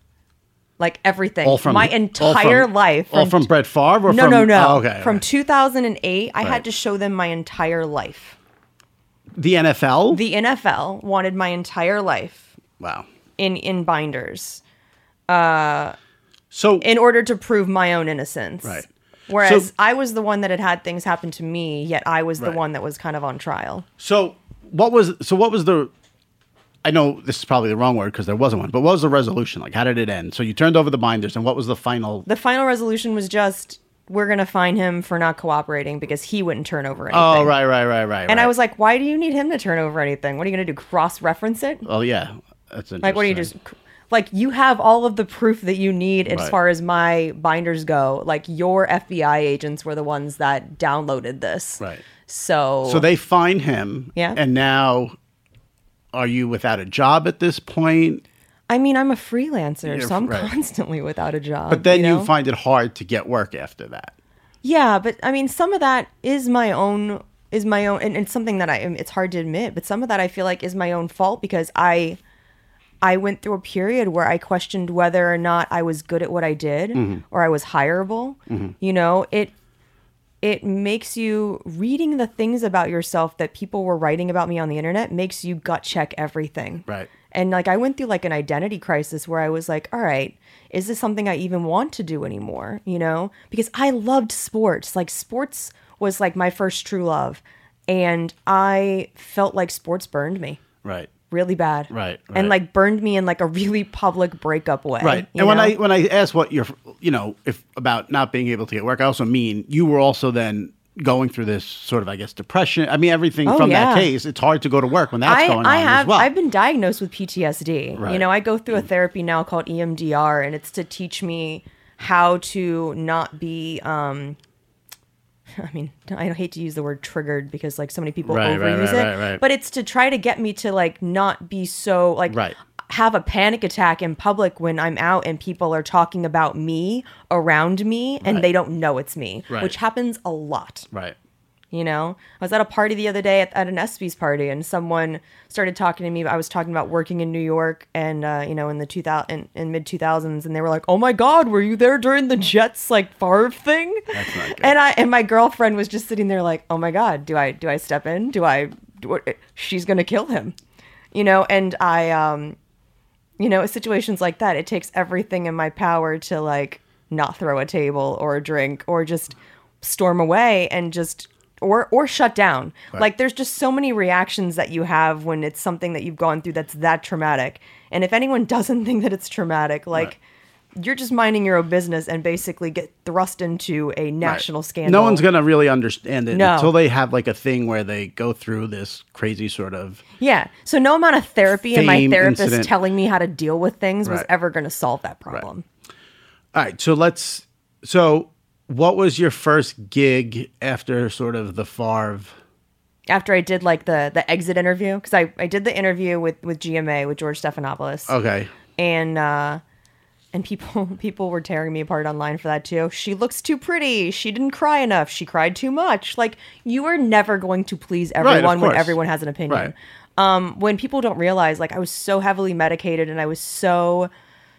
Speaker 2: like everything. My entire life.
Speaker 1: All from Brett Favre? Or
Speaker 2: no.
Speaker 1: Oh, okay.
Speaker 2: From 2008, I had to show them my entire life.
Speaker 1: The NFL?
Speaker 2: The NFL wanted my entire life.
Speaker 1: Wow.
Speaker 2: In binders.
Speaker 1: So
Speaker 2: in order to prove my own innocence.
Speaker 1: Right.
Speaker 2: Whereas I was the one that had things happen to me, yet I was the one that was kind of on trial.
Speaker 1: So what was the, I know this is probably the wrong word because there wasn't one, but what was the resolution? Like, how did it end? So you turned over the binders, and what was the final?
Speaker 2: The final resolution was just, we're going to fine him for not cooperating because he wouldn't turn over anything.
Speaker 1: Oh, right.
Speaker 2: And I was like, why do you need him to turn over anything? What are you going to do, cross-reference it?
Speaker 1: Oh, yeah. That's interesting.
Speaker 2: Like, what do you just... Like, you have all of the proof that you need as
Speaker 1: Right.
Speaker 2: far as my binders go. Like, your FBI agents were the ones that downloaded this.
Speaker 1: Right.
Speaker 2: So
Speaker 1: they find him.
Speaker 2: Yeah.
Speaker 1: And now, are you without a job at this point?
Speaker 2: I mean, I'm a freelancer,
Speaker 1: Yeah,
Speaker 2: so I'm
Speaker 1: right.
Speaker 2: constantly without a job.
Speaker 1: But then you
Speaker 2: know?
Speaker 1: find it hard to get work after that.
Speaker 2: Yeah, but I mean, some of that is my own, and it's something that it's hard to admit, but some of that I feel like is my own fault because I went through a period where I questioned whether or not I was good at what I did or I was hireable. You know, it makes you, reading the things about yourself that people were writing about me on the internet makes you gut check everything.
Speaker 1: Right.
Speaker 2: And like, I went through like an identity crisis where I was like, all right, is this something I even want to do anymore? You know, because I loved sports. Like, sports was like my first true love. And I felt like sports burned me
Speaker 1: Right.
Speaker 2: really bad.
Speaker 1: Right.
Speaker 2: And like burned me in like a really public breakup way.
Speaker 1: Right.
Speaker 2: you
Speaker 1: And
Speaker 2: know?
Speaker 1: when I asked what you're, if about not being able to get work, I also mean you were also then going through this sort of, I guess, depression. I mean, everything
Speaker 2: Oh,
Speaker 1: from that
Speaker 2: yeah.
Speaker 1: case, it's hard to go to work when that's going on as well.
Speaker 2: I've been diagnosed with PTSD.
Speaker 1: Right.
Speaker 2: You know, I go through a therapy now called EMDR, and it's to teach me how to not be, I mean, I hate to use the word triggered because like so many people
Speaker 1: Right, right,
Speaker 2: overuse
Speaker 1: right,
Speaker 2: it,
Speaker 1: right.
Speaker 2: but it's to try to get me to like not be so like
Speaker 1: Right.
Speaker 2: have a panic attack in public when I'm out and people are talking about me around me and
Speaker 1: Right.
Speaker 2: they don't know it's me,
Speaker 1: Right.
Speaker 2: which happens a lot.
Speaker 1: Right.
Speaker 2: You know, I was at a party the other day at an ESPYs party, and someone started talking to me. I was talking about working in New York, and in the in mid 2000s, and they were like, "Oh my God, were you there during the Jets like Favre thing?"
Speaker 1: That's not good.
Speaker 2: And my girlfriend was just sitting there like, "Oh my God, do I step in? She's gonna kill him," you know? And situations like that, it takes everything in my power to like not throw a table or a drink or just storm away and just. Or shut down.
Speaker 1: Right.
Speaker 2: Like, there's just so many reactions that you have when it's something that you've gone through that's that traumatic. And if anyone doesn't think that it's traumatic, like, you're just minding your own business and basically get thrust into a national scandal.
Speaker 1: No one's going to really understand it
Speaker 2: No.
Speaker 1: until they have like a thing where they go through this crazy sort of.
Speaker 2: Yeah. So no amount of therapy and my
Speaker 1: Fame
Speaker 2: therapist
Speaker 1: incident.
Speaker 2: telling me how to deal with things was
Speaker 1: Right.
Speaker 2: ever going to solve that problem.
Speaker 1: All right. So what was your first gig after sort of the Favre?
Speaker 2: After I did like the exit interview, because I did the interview with GMA, with George Stephanopoulos.
Speaker 1: Okay.
Speaker 2: And people were tearing me apart online for that too. She looks too pretty. She didn't cry enough. She cried too much. Like, you are never going to please everyone when
Speaker 1: course.
Speaker 2: everyone has an opinion. When people don't realize, like, I was so heavily medicated and I was so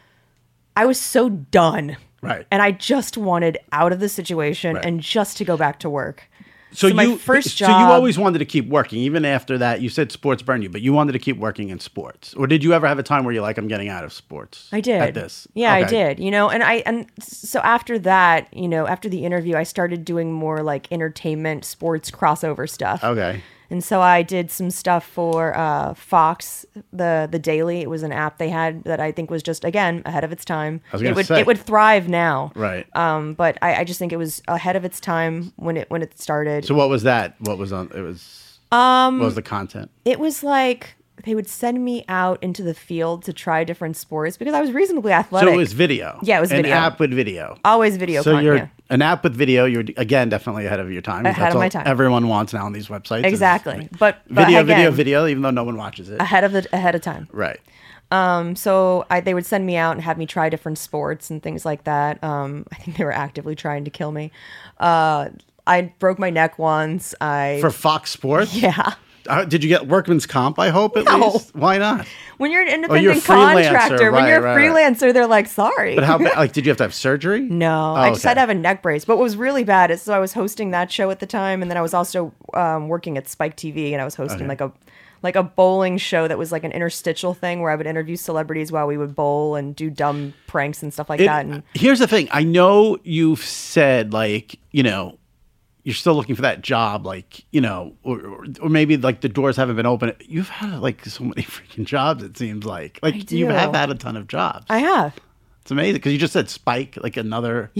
Speaker 2: done.
Speaker 1: Right.
Speaker 2: And I just wanted out of the situation and just to go back to work.
Speaker 1: So
Speaker 2: my first
Speaker 1: So
Speaker 2: job.
Speaker 1: you always wanted to keep working, even after that. You said sports burned you, but you wanted to keep working in sports. Or did you ever have a time where you're like, I'm getting out of sports?
Speaker 2: I did.
Speaker 1: At this.
Speaker 2: Yeah, I
Speaker 1: Okay.
Speaker 2: did. And so after that, after the interview, I started doing more like entertainment, sports crossover stuff.
Speaker 1: Okay.
Speaker 2: And so I did some stuff for Fox, the Daily. It was an app they had that I think was just, again, ahead of its time.
Speaker 1: I was gonna say.
Speaker 2: It would thrive now.
Speaker 1: Right.
Speaker 2: But I just think it was ahead of its time when it started.
Speaker 1: So what was that? What was on? It was. What was the content?
Speaker 2: It was like they would send me out into the field to try different sports because I was reasonably athletic.
Speaker 1: So it was video.
Speaker 2: Yeah, it was video.
Speaker 1: An app with video.
Speaker 2: Always video
Speaker 1: So
Speaker 2: content.
Speaker 1: you're
Speaker 2: Yeah.
Speaker 1: an app with video. You're again definitely ahead of your time.
Speaker 2: Ahead
Speaker 1: That's
Speaker 2: of my
Speaker 1: all
Speaker 2: time.
Speaker 1: Everyone wants now on these websites. is
Speaker 2: Exactly. But
Speaker 1: video,
Speaker 2: again,
Speaker 1: video, even though no one watches it.
Speaker 2: ahead of time.
Speaker 1: Right.
Speaker 2: So they would send me out and have me try different sports and things like that. I think they were actively trying to kill me. I broke my neck once.
Speaker 1: For Fox Sports.
Speaker 2: Yeah.
Speaker 1: Did you get workman's comp? I hope at
Speaker 2: No.
Speaker 1: least. Why not?
Speaker 2: When you're an
Speaker 1: you're a
Speaker 2: independent
Speaker 1: freelancer,
Speaker 2: contractor, when
Speaker 1: right,
Speaker 2: you're a
Speaker 1: right, right.
Speaker 2: freelancer, they're like, sorry.
Speaker 1: But how bad? Like, did you have to have surgery?
Speaker 2: No,
Speaker 1: Oh,
Speaker 2: I just had
Speaker 1: okay.
Speaker 2: to have a neck brace. But what was really bad is, so I was hosting that show at the time, and then I was also working at Spike TV, and I was hosting like a bowling show that was like an interstitial thing where I would interview celebrities while we would bowl and do dumb pranks and stuff like that. And
Speaker 1: Here's the thing. I know you've said like, you're still looking for that job, like, or maybe like the doors haven't been open. You've had like so many freaking jobs, it seems like. Like
Speaker 2: do.
Speaker 1: you have had a ton of jobs.
Speaker 2: I have.
Speaker 1: It's amazing because you just said Spike, like another
Speaker 2: Yeah.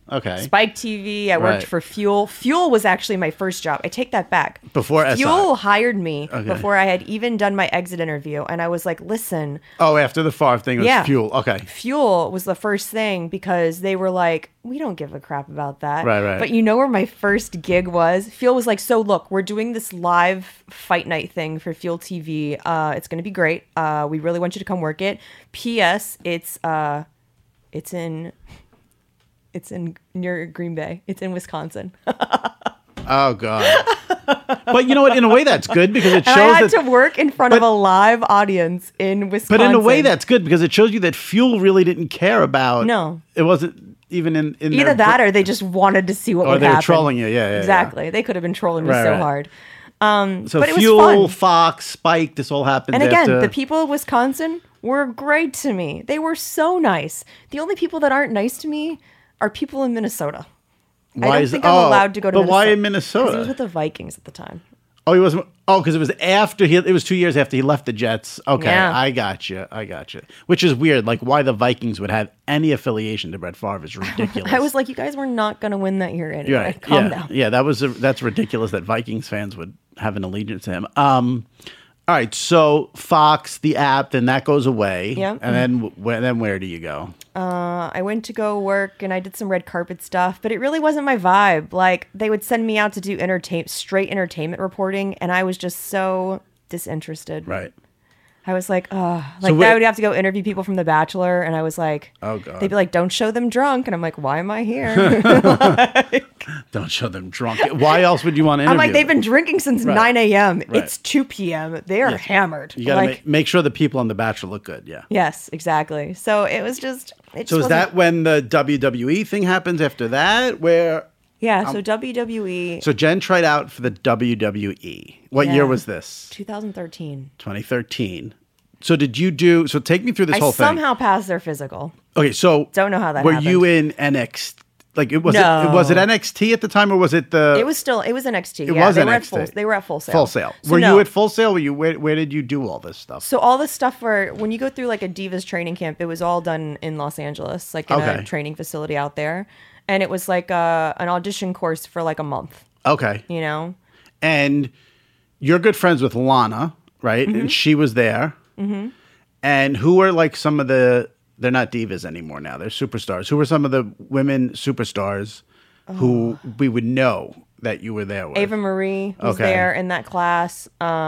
Speaker 1: Okay.
Speaker 2: Spike TV. I worked
Speaker 1: Right.
Speaker 2: for Fuel. Fuel was actually my first job. I take that back.
Speaker 1: Before SI.
Speaker 2: Fuel hired me
Speaker 1: Okay.
Speaker 2: before I had even done my exit interview. And I was like, listen,
Speaker 1: Oh, after the Favre thing, it was
Speaker 2: Yeah.
Speaker 1: Fuel. Okay.
Speaker 2: Fuel was the first thing because they were like, we don't give a crap about that.
Speaker 1: Right.
Speaker 2: But you know where my first gig was? Fuel was like, so look, we're doing this live fight night thing for Fuel TV. It's going to be great. We really want you to come work it. P.S. It's in near Green Bay. It's in Wisconsin.
Speaker 1: Oh God. But you know what? In a way, that's good because it shows
Speaker 2: And I had
Speaker 1: that.
Speaker 2: to work in front of a live audience in Wisconsin.
Speaker 1: But in a way, that's good because it shows you that Fuel really didn't care about.
Speaker 2: No.
Speaker 1: It wasn't even in
Speaker 2: either
Speaker 1: their
Speaker 2: that or they just wanted to see what
Speaker 1: Or
Speaker 2: would
Speaker 1: they were
Speaker 2: happen.
Speaker 1: trolling you. Yeah.
Speaker 2: Exactly. They could have been trolling me
Speaker 1: Right,
Speaker 2: so
Speaker 1: right.
Speaker 2: hard.
Speaker 1: So
Speaker 2: But it was
Speaker 1: Fuel,
Speaker 2: fun.
Speaker 1: Fox, Spike, this all happened.
Speaker 2: And again,
Speaker 1: after...
Speaker 2: the people of Wisconsin were great to me. They were so nice. The only people that aren't nice to me are people in Minnesota. I don't think I'm allowed to go to
Speaker 1: But
Speaker 2: Minnesota.
Speaker 1: why in
Speaker 2: 'Cause
Speaker 1: Minnesota?
Speaker 2: he was with the Vikings at the time.
Speaker 1: Oh, he wasn't. Oh, because it was after he. It was 2 years after he left the Jets. Okay,
Speaker 2: Yeah.
Speaker 1: I got you. Which is weird. Like why the Vikings would have any affiliation to Brett Favre is ridiculous.
Speaker 2: I was like, you guys were not going to win that year anyway.
Speaker 1: right.
Speaker 2: Calm
Speaker 1: yeah,
Speaker 2: down.
Speaker 1: yeah. That's ridiculous that Vikings fans would have an allegiance to him. All right, so Fox, the app, then that goes away.
Speaker 2: Yeah.
Speaker 1: And then where do you go?
Speaker 2: I went to go work and I did some red carpet stuff, but it really wasn't my vibe. Like they would send me out to do straight entertainment reporting, and I was just so disinterested.
Speaker 1: Right.
Speaker 2: I was like, oh,
Speaker 1: So
Speaker 2: I would have to go interview people from The Bachelor, and I was like,
Speaker 1: Oh, God.
Speaker 2: They'd be like, don't show them drunk, and I'm like, why am I here?
Speaker 1: Don't show them drunk. Why else would you want to interview
Speaker 2: I'm like, they've
Speaker 1: them?
Speaker 2: been drinking since
Speaker 1: Right.
Speaker 2: 9 a.m.
Speaker 1: Right.
Speaker 2: It's 2 p.m. They are hammered.
Speaker 1: You got to
Speaker 2: like,
Speaker 1: make sure the people on The Bachelor look good. Yeah.
Speaker 2: yes, exactly. So it was just.
Speaker 1: So is that when the WWE thing happens after that? Where
Speaker 2: Yeah. So WWE.
Speaker 1: so Jen tried out for the WWE. What year
Speaker 2: Yeah.
Speaker 1: was this?
Speaker 2: 2013.
Speaker 1: 2013. So did you do? So take me through this
Speaker 2: I
Speaker 1: whole thing.
Speaker 2: somehow passed their physical.
Speaker 1: Okay, so
Speaker 2: Don't know how that
Speaker 1: were
Speaker 2: happened.
Speaker 1: you in NXT? Like it was
Speaker 2: No.
Speaker 1: it was it NXT at the time or was it the?
Speaker 2: It was NXT.
Speaker 1: It
Speaker 2: yeah,
Speaker 1: was
Speaker 2: they
Speaker 1: NXT.
Speaker 2: Were at Full Sail.
Speaker 1: Full Sail.
Speaker 2: So
Speaker 1: Were
Speaker 2: no.
Speaker 1: you at Full Sail? Were you where did you do all this stuff?
Speaker 2: So all this stuff where when you go through like a Divas training camp, it was all done in Los Angeles, like in
Speaker 1: Okay.
Speaker 2: a training facility out there, and it was like an audition course for like a month.
Speaker 1: Okay.
Speaker 2: You know,
Speaker 1: And you're good friends with Lana, right?
Speaker 2: Mm-hmm.
Speaker 1: And she was there. Mm-hmm. And who were like some of the? They're not divas anymore now. They're superstars. Who were some of the women superstars who we would know that you were there with?
Speaker 2: Ava Marie was
Speaker 1: Okay.
Speaker 2: there in that class.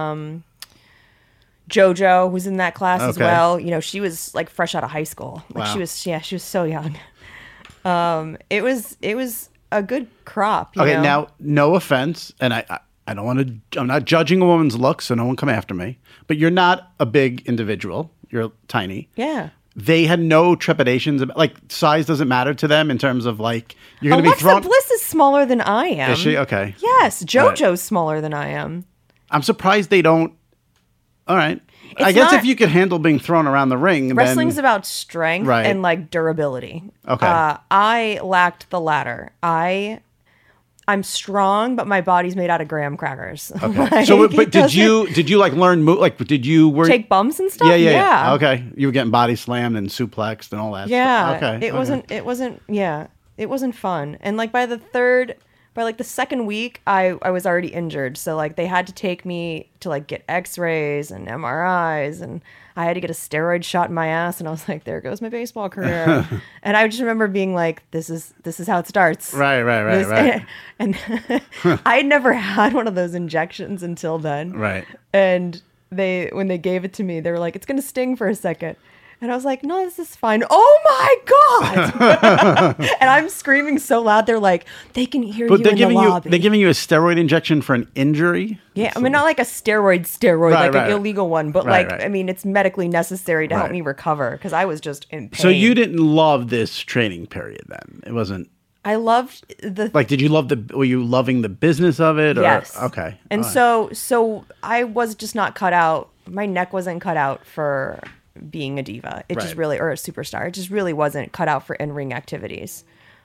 Speaker 2: JoJo was in that class as
Speaker 1: Okay.
Speaker 2: well. You know, she was like fresh out of high school. Like
Speaker 1: Wow.
Speaker 2: she was so young. It was a good crop. You
Speaker 1: Okay,
Speaker 2: know?
Speaker 1: now no offense, and I don't want to. I'm not judging a woman's looks, so no one come after me. But you're not a big individual. You're tiny.
Speaker 2: Yeah.
Speaker 1: They had no trepidations about like size doesn't matter to them in terms of like you're going to be
Speaker 2: Alexa
Speaker 1: thrown.
Speaker 2: Bliss is smaller than I am.
Speaker 1: Is she okay?
Speaker 2: Yes, JoJo's smaller than I am.
Speaker 1: I'm surprised they don't. All right, I
Speaker 2: It's
Speaker 1: guess
Speaker 2: not-
Speaker 1: if you could handle being thrown around the ring,
Speaker 2: Wrestling's
Speaker 1: then
Speaker 2: about strength
Speaker 1: Right.
Speaker 2: and like durability.
Speaker 1: Okay.
Speaker 2: I lacked the latter. I'm strong, but my body's made out of graham crackers.
Speaker 1: okay.
Speaker 2: Like,
Speaker 1: So,
Speaker 2: it
Speaker 1: but did you like learn like did you were
Speaker 2: take bumps and stuff?
Speaker 1: yeah. Okay, you were getting body slammed and suplexed and all that.
Speaker 2: Yeah.
Speaker 1: Stuff. Okay.
Speaker 2: It wasn't. Yeah. It wasn't fun. And like by the second week, I was already injured. So like they had to take me to like get X-rays and MRIs, and I had to get a steroid shot in my ass. And I was like, there goes my baseball career. And I just remember being like, this is how it starts.
Speaker 1: Right.
Speaker 2: And I had never had one of those injections until then.
Speaker 1: Right.
Speaker 2: And when they gave it to me, they were like, it's going to sting for a second. And I was like, no, this is fine. Oh my God. And I'm screaming so loud. They're like, they can hear
Speaker 1: But
Speaker 2: you
Speaker 1: they're
Speaker 2: in
Speaker 1: giving
Speaker 2: the
Speaker 1: you
Speaker 2: lobby.
Speaker 1: they're giving you a steroid injection for an injury.
Speaker 2: Yeah, I mean, not like a steroid,
Speaker 1: Right,
Speaker 2: like
Speaker 1: right.
Speaker 2: an illegal one, but
Speaker 1: Right,
Speaker 2: like,
Speaker 1: right.
Speaker 2: I mean, it's medically necessary to help
Speaker 1: Right.
Speaker 2: me recover because I was just in pain.
Speaker 1: So you didn't love this training period then? It wasn't
Speaker 2: I loved the
Speaker 1: like did you love were you loving the business of it? Or,
Speaker 2: yes.
Speaker 1: Okay.
Speaker 2: And
Speaker 1: All right.
Speaker 2: so I was just not cut out. My neck wasn't cut out for being a diva. It just
Speaker 1: Right.
Speaker 2: really, or a superstar. It just really wasn't cut out for in-ring activities.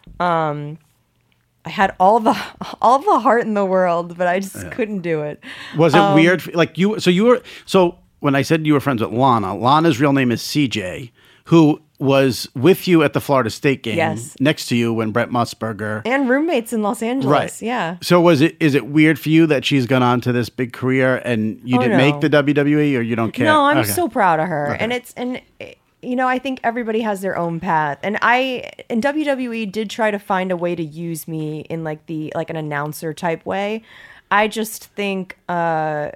Speaker 2: I had all the heart in the world, but I just couldn't do it.
Speaker 1: Was it weird? Like you were so when I said you were friends with Lana, Lana's real name is CJ, who was with you at the Florida State game.
Speaker 2: Yes.
Speaker 1: Next to you when Brent Musburger.
Speaker 2: And roommates in Los Angeles.
Speaker 1: Right.
Speaker 2: Yeah.
Speaker 1: So is it weird for you that she's gone on to this big career and you didn't
Speaker 2: no.
Speaker 1: make the WWE, or you don't care?
Speaker 2: No, I'm
Speaker 1: Okay.
Speaker 2: so proud of her.
Speaker 1: Okay.
Speaker 2: And I think everybody has their own path. And WWE did try to find a way to use me in like an announcer type way. I just think I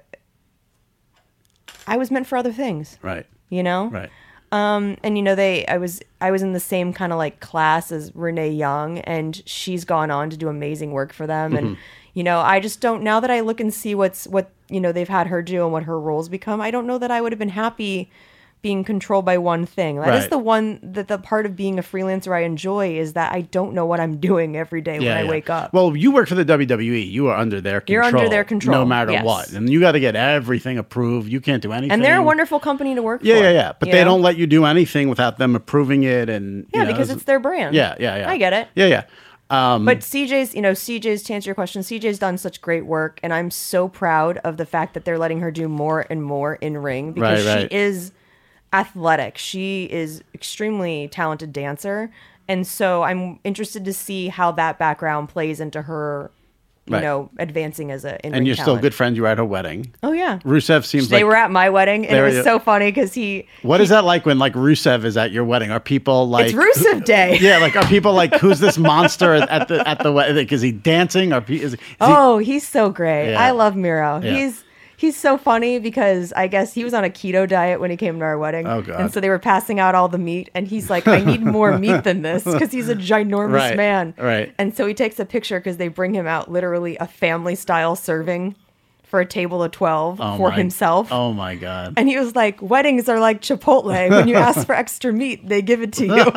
Speaker 2: was meant for other things.
Speaker 1: Right.
Speaker 2: Right. And I was in the same kind of like class as Renee Young, and she's gone on to do amazing work for them. And I just don't, now that I look and see what they've had her do and what her roles become, I don't know that I would have been happy being controlled by one thing. That is the part of being a freelancer I enjoy, is that I don't know what I'm doing every day when I wake up.
Speaker 1: Well, you work for the WWE. You are under their control.
Speaker 2: You're under their control,
Speaker 1: no matter
Speaker 2: yes.
Speaker 1: what. And you got to get everything approved. You can't do anything.
Speaker 2: And they're a wonderful company to work for.
Speaker 1: Yeah. But they don't let you do anything without them approving it. And
Speaker 2: because it's their brand.
Speaker 1: Yeah.
Speaker 2: I get it.
Speaker 1: Yeah.
Speaker 2: But CJ's, to answer your question, CJ's done such great work, and I'm so proud of the fact that they're letting her do more and more in ring, because she is athletic. She is extremely talented dancer, and so I'm interested to see how that background plays into her, advancing as a in-ring
Speaker 1: And you're
Speaker 2: talent.
Speaker 1: still good friends. You were at her wedding.
Speaker 2: Oh yeah,
Speaker 1: Rusev seems
Speaker 2: they
Speaker 1: like
Speaker 2: were at my wedding, and it was so funny because
Speaker 1: What is that like when like Rusev is at your wedding? Are people like
Speaker 2: it's Rusev Day?
Speaker 1: Yeah, like are people like, who's this monster at the wedding? Is he dancing? Or
Speaker 2: He's so great.
Speaker 1: Yeah.
Speaker 2: I love Miro.
Speaker 1: Yeah.
Speaker 2: He's so funny because I guess he was on a keto diet when he came to our wedding.
Speaker 1: Oh, God.
Speaker 2: And so they were passing out all the meat, and he's like, I need more meat than this, because he's a ginormous man.
Speaker 1: Right.
Speaker 2: And so he takes a picture because they bring him out literally a family style serving for a table of 12 for himself.
Speaker 1: Oh my God.
Speaker 2: And he was like, weddings are like Chipotle. When you ask for extra meat, they give it to you.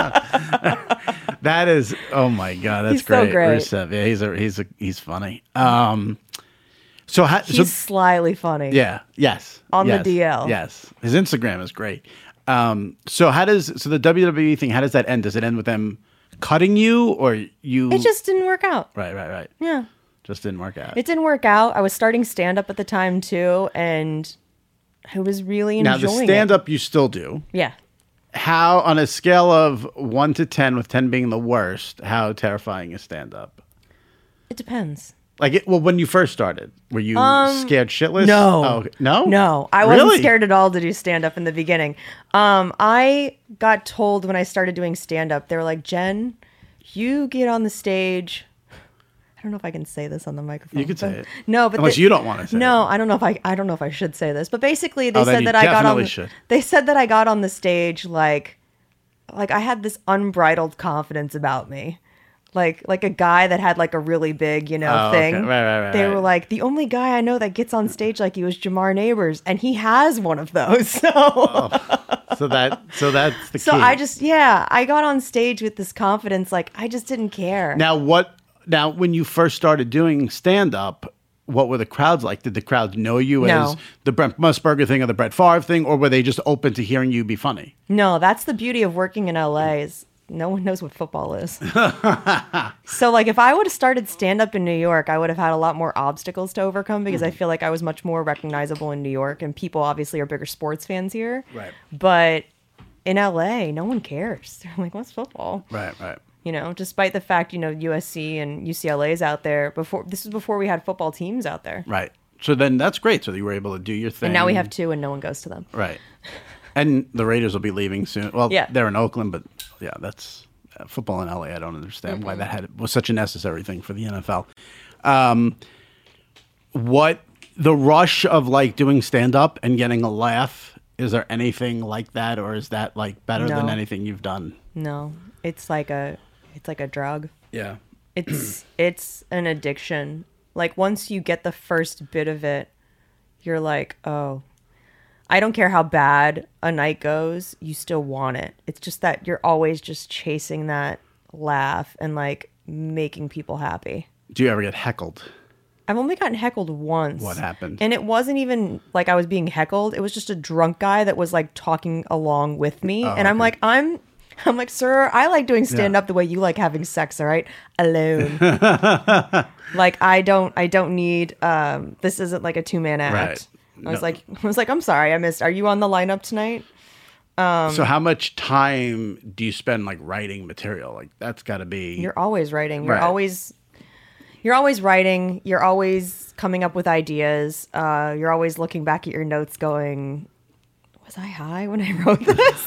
Speaker 1: That is, oh my God, that's
Speaker 2: He's so great.
Speaker 1: Rusev. Yeah, he's funny.
Speaker 2: He's slyly funny.
Speaker 1: Yeah. Yes.
Speaker 2: On
Speaker 1: yes,
Speaker 2: the DL.
Speaker 1: Yes. His Instagram is great. So the WWE thing, how does that end? Does it end with them cutting you, or you?
Speaker 2: It just didn't work out.
Speaker 1: Right.
Speaker 2: Yeah.
Speaker 1: Just didn't work out.
Speaker 2: It didn't work out. I was starting stand-up at the time too, and I was really enjoying it.
Speaker 1: Now the stand-up you still do.
Speaker 2: Yeah.
Speaker 1: How, on a scale of 1 to 10, with 10 being the worst, how terrifying is stand-up?
Speaker 2: It depends.
Speaker 1: When you first started, were you scared shitless?
Speaker 2: No.
Speaker 1: Oh, okay. No?
Speaker 2: No. I wasn't scared at all to do stand-up in the beginning. I got told when I started doing stand-up, they were like, Jen, you get on the stage. I don't know if I can say this on the microphone.
Speaker 1: You could say it.
Speaker 2: No, but
Speaker 1: unless you don't want to say it.
Speaker 2: No, I don't know if I should say this. But basically, they
Speaker 1: then
Speaker 2: said
Speaker 1: you
Speaker 2: that I got on.
Speaker 1: definitely should.
Speaker 2: They said that I got on the stage like I had this unbridled confidence about me. Like a guy that had like a really big, thing.
Speaker 1: Okay. Right.
Speaker 2: They were like, the only guy I know that gets on stage like you is Jamar Neighbors, and he has one of those. So,
Speaker 1: so that's the key.
Speaker 2: So I got on stage with this confidence, like I just didn't care.
Speaker 1: Now, when you first started doing stand-up, what were the crowds like? Did the crowd know you as the Brent Musburger thing or the Brett Favre thing, or were they just open to hearing you be funny?
Speaker 2: No, that's the beauty of working in LA is no one knows what football is. So, like, if I would have started stand-up in New York, I would have had a lot more obstacles to overcome, because I feel like I was much more recognizable in New York, and people obviously are bigger sports fans here.
Speaker 1: Right.
Speaker 2: But in LA, no one cares. They're like, what's football?
Speaker 1: Right.
Speaker 2: Despite the fact, USC and UCLA is out there. This is before we had football teams out there.
Speaker 1: Right. So then that's great. So you were able to do your thing.
Speaker 2: And now we have 2 and no one goes to them.
Speaker 1: Right. And the Raiders will be leaving soon. Well, they're in Oakland, but yeah, that's football in LA. I don't understand why that was such a necessary thing for the NFL. What the rush of like doing stand up and getting a laugh, is there anything like that, or is that like better than anything you've done?
Speaker 2: No. It's like a drug.
Speaker 1: Yeah.
Speaker 2: It's an addiction. Like once you get the first bit of it, you're like, oh, I don't care how bad a night goes, you still want it. It's just that you're always just chasing that laugh and like making people happy.
Speaker 1: Do you ever get heckled?
Speaker 2: I've only gotten heckled once.
Speaker 1: What happened?
Speaker 2: And it wasn't even like I was being heckled. It was just a drunk guy that was like talking along with me. And I'm like, I'm like, sir, I like doing stand up the way you like having sex, all right? Alone. Like I don't need this isn't like a 2-man act.
Speaker 1: Right.
Speaker 2: I was like, I'm sorry, I missed. Are you on the lineup tonight?
Speaker 1: So how much time do you spend like writing material? Like that's got to be.
Speaker 2: You're always writing.
Speaker 1: Right.
Speaker 2: You're always writing. You're always coming up with ideas. You're always looking back at your notes going, was I high when I wrote this?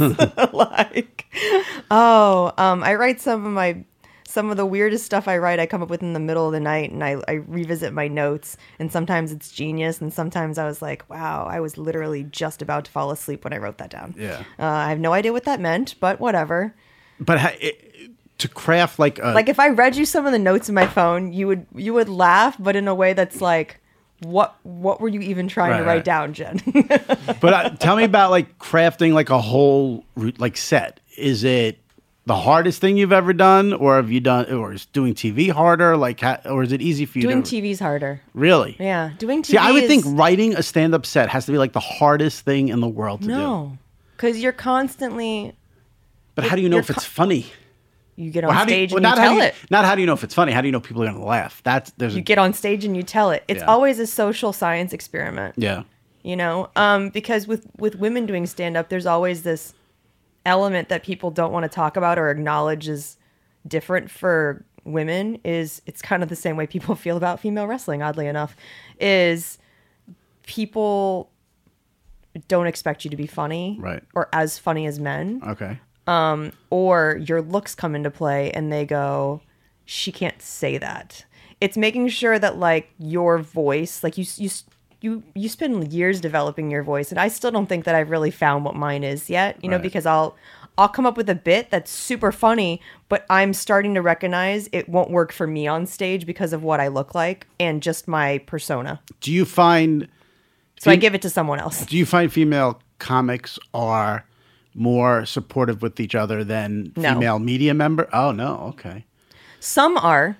Speaker 2: I write some of the weirdest stuff I write, I come up with in the middle of the night, and I revisit my notes, and sometimes it's genius, and sometimes I was like, wow, I was literally just about to fall asleep when I wrote that down.
Speaker 1: Yeah.
Speaker 2: I have no idea what that meant, but whatever.
Speaker 1: But to craft like
Speaker 2: if I read you some of the notes in my phone, you would laugh, but in a way that's like, what were you even trying to write down, Jen?
Speaker 1: But tell me about like crafting like a whole like set. Is it the hardest thing you've ever done, or have you done, or is doing TV harder? Like, or is it easy for you?
Speaker 2: Doing TV's harder.
Speaker 1: Really?
Speaker 2: Yeah, doing TV.
Speaker 1: See, I would think writing a stand-up set has to be like the hardest thing in the world to do.
Speaker 2: No, because you're constantly.
Speaker 1: But how do you know if it's funny?
Speaker 2: You get on stage and you tell it.
Speaker 1: Not how do you know if it's funny? How do you know people are going to laugh? You
Speaker 2: get on stage and you tell it. It's always a social science experiment.
Speaker 1: Yeah.
Speaker 2: You know, because with women doing stand-up, there's always this element that people don't want to talk about or acknowledge is different for women. It's kind of the same way people feel about female wrestling, oddly enough, is people don't expect you to be funny,
Speaker 1: right,
Speaker 2: or as funny as men.
Speaker 1: Okay.
Speaker 2: Or your looks come into play and they go, she can't say that. It's making sure that like your voice, like you spend years developing your voice, and I still don't think that I've really found what mine is yet, you know, because I'll come up with a bit that's super funny, but I'm starting to recognize it won't work for me on stage because of what I look like and just my persona.
Speaker 1: Do you find...
Speaker 2: So I give it to someone else.
Speaker 1: Do you find female comics are more supportive with each other than female media member? Oh, no. Okay.
Speaker 2: Some are.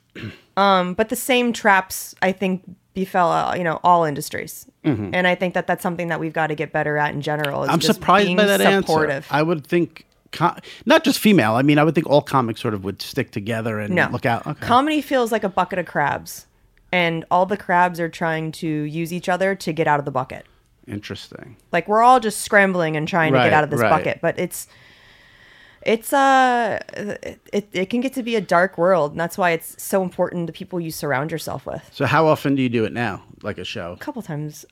Speaker 2: But the same traps, I think, befell, all industries. Mm-hmm. And I think that that's something that we've got to get better at in general.
Speaker 1: I'm surprised by that
Speaker 2: supportive.
Speaker 1: Answer. I would think, not just female, I mean, I would think all comics sort of would stick together and look out. Okay.
Speaker 2: Comedy feels like a bucket of crabs. And all the crabs are trying to use each other to get out of the bucket.
Speaker 1: Interesting.
Speaker 2: Like we're all just scrambling and trying to get out of this bucket, but it can get to be a dark world, and that's why it's so important the people you surround yourself with.
Speaker 1: So how often do you do it now, like a show?
Speaker 2: A couple times,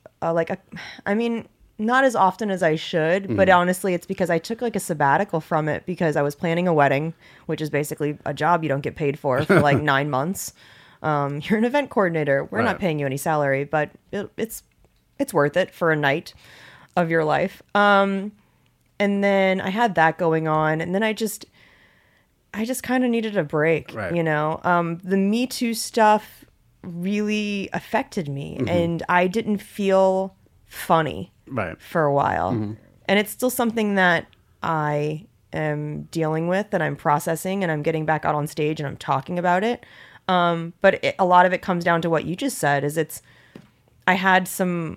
Speaker 2: not as often as I should, but honestly, it's because I took like a sabbatical from it because I was planning a wedding, which is basically a job you don't get paid for like 9 months. You're an event coordinator. We're not paying you any salary, but it's worth it for a night of your life. And then I had that going on, and then I just kind of needed a break, you know? The Me Too stuff really affected me, and I didn't feel funny for a while. And it's still something that I am dealing with and I'm processing, and I'm getting back out on stage and I'm talking about it. But a lot of it comes down to what you just said, I had some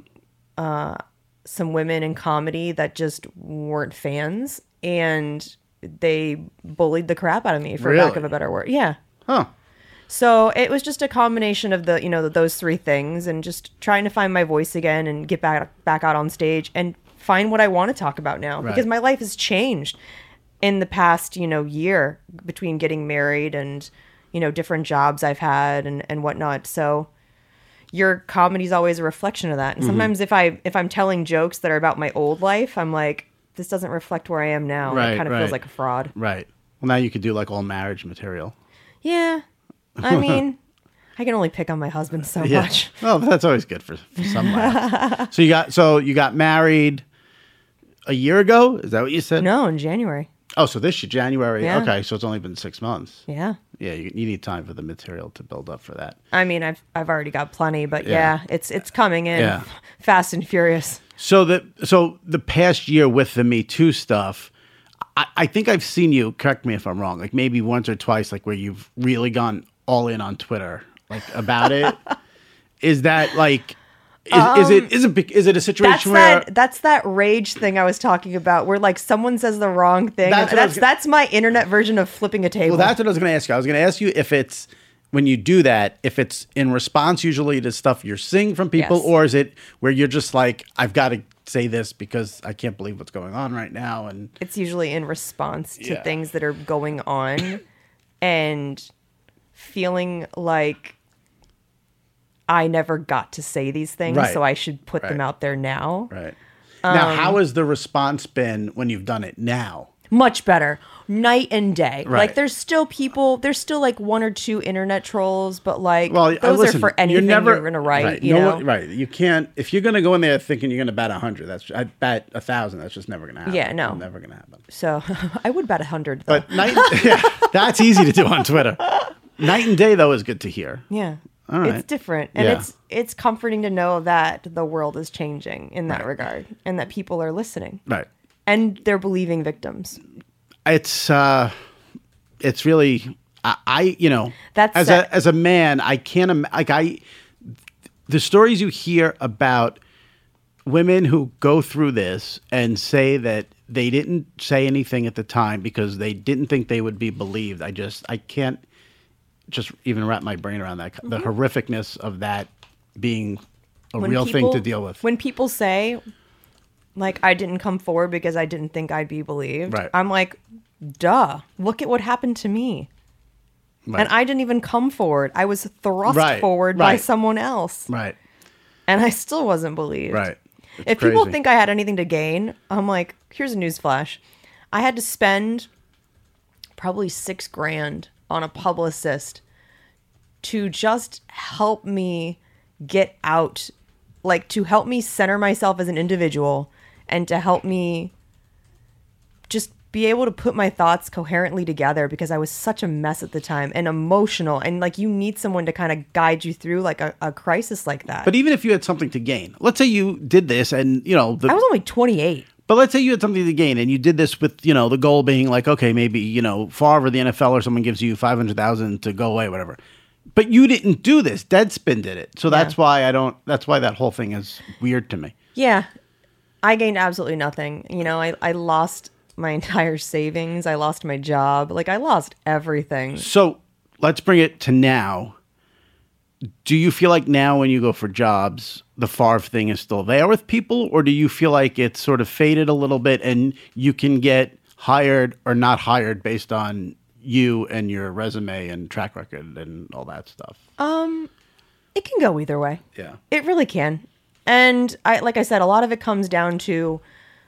Speaker 2: women in comedy that just weren't fans, and they bullied the crap out of me, for lack of a better word. Yeah.
Speaker 1: Huh.
Speaker 2: So it was just a combination of those three things, and just trying to find my voice again and get back out on stage and find what I want to talk about now, because my life has changed in the past, year, between getting married and, different jobs I've had and whatnot. So your comedy is always a reflection of that. And sometimes if I'm telling jokes that are about my old life, I'm like, this doesn't reflect where I am now. It kind of feels like a fraud. Right.
Speaker 1: Well, now you could do like all marriage material.
Speaker 2: Yeah. I mean, I can only pick on my husband so much.
Speaker 1: Well, that's always good for some laughs. So you got married a year ago? Is that what you said?
Speaker 2: No, in January.
Speaker 1: Oh, so this year, January.
Speaker 2: Yeah.
Speaker 1: Okay, so it's only been 6 months.
Speaker 2: Yeah.
Speaker 1: Yeah, you need time for the material to build up for that.
Speaker 2: I mean, I've already got plenty, but it's coming in fast and furious.
Speaker 1: So the past year with the Me Too stuff, I think I've seen you, correct me if I'm wrong, like maybe once or twice, like where you've really gone all in on Twitter, like about it. Is that like... Is it a situation
Speaker 2: that's that rage thing I was talking about, where like someone says the wrong thing? That's my internet version of flipping a table.
Speaker 1: Well, that's what I was going to ask you. I was going to ask you if it's, when you do that, if it's in response usually to stuff you're seeing from people, or is it where you're just like, I've got to say this because I can't believe what's going on right now. And
Speaker 2: It's usually in response to
Speaker 1: Yeah.
Speaker 2: things that are going on and feeling like I never got to say these things,
Speaker 1: Right.
Speaker 2: so I should put them
Speaker 1: Right.
Speaker 2: out there now.
Speaker 1: right now, how has the response been when you've done it now?
Speaker 2: Much better. Night and day.
Speaker 1: Right.
Speaker 2: Like there's still people, there's still like one or two internet trolls, but like
Speaker 1: Well,
Speaker 2: those
Speaker 1: listen,
Speaker 2: are for anything you're going to write,
Speaker 1: right,
Speaker 2: you know?
Speaker 1: right. You can't, if you're going to go in there thinking you're going to bat 100, I bet 1,000. That's just never going to happen.
Speaker 2: Yeah, no.
Speaker 1: Never going to happen.
Speaker 2: So I would bet 100 though.
Speaker 1: But yeah, that's easy to do on Twitter. Night and day, though, is good to hear.
Speaker 2: Yeah.
Speaker 1: All right.
Speaker 2: It's different. And
Speaker 1: Yeah.
Speaker 2: it's comforting to know that the world is changing in that
Speaker 1: Right.
Speaker 2: regard and that people are listening.
Speaker 1: Right.
Speaker 2: And they're believing victims.
Speaker 1: It's really, I you know,
Speaker 2: That's
Speaker 1: as
Speaker 2: sad.
Speaker 1: a man, I can't the stories you hear about women who go through this and say that they didn't say anything at the time because they didn't think they would be believed. I can't just even wrap my brain around that. The horrificness of that being a real thing to deal with.
Speaker 2: When people say, like, I didn't come forward because I didn't think I'd be believed,
Speaker 1: Right.
Speaker 2: I'm like, duh, look at what happened to me.
Speaker 1: Right.
Speaker 2: And I didn't even come forward. I was thrust
Speaker 1: Right,
Speaker 2: forward by
Speaker 1: right.
Speaker 2: someone else.
Speaker 1: Right.
Speaker 2: And I still wasn't believed.
Speaker 1: Right. It's
Speaker 2: If people
Speaker 1: crazy.
Speaker 2: think I had anything to gain, I'm like, here's a news flash. I had to spend probably $6,000 on a publicist to just help me get out, like to help me center myself as an individual and to help me just be able to put my thoughts coherently together because I was such a mess at the time and emotional. And like, you need someone to kind of guide you through like a crisis like that.
Speaker 1: But even if you had something to gain, let's say you did this and, you know,
Speaker 2: I was only 28.
Speaker 1: but let's say you had something to gain and you did this with, you know, the goal being like, okay, maybe, you know, Favre or the NFL or someone gives you 500,000 to go away, whatever. But you didn't do this. Deadspin did it. So that's why that's why that whole thing is weird to me.
Speaker 2: Yeah. I gained absolutely nothing. You know, I lost my entire savings. I lost my job. Like, I lost everything.
Speaker 1: So let's bring it to now. Do you feel like now when you go for jobs, the Favre thing is still there with people? Or do you feel like it's sort of faded a little bit and you can get hired or not hired based on you and your resume and track record and all that stuff?
Speaker 2: It can go either way.
Speaker 1: Yeah.
Speaker 2: It really can. And like I said, a lot of it comes down to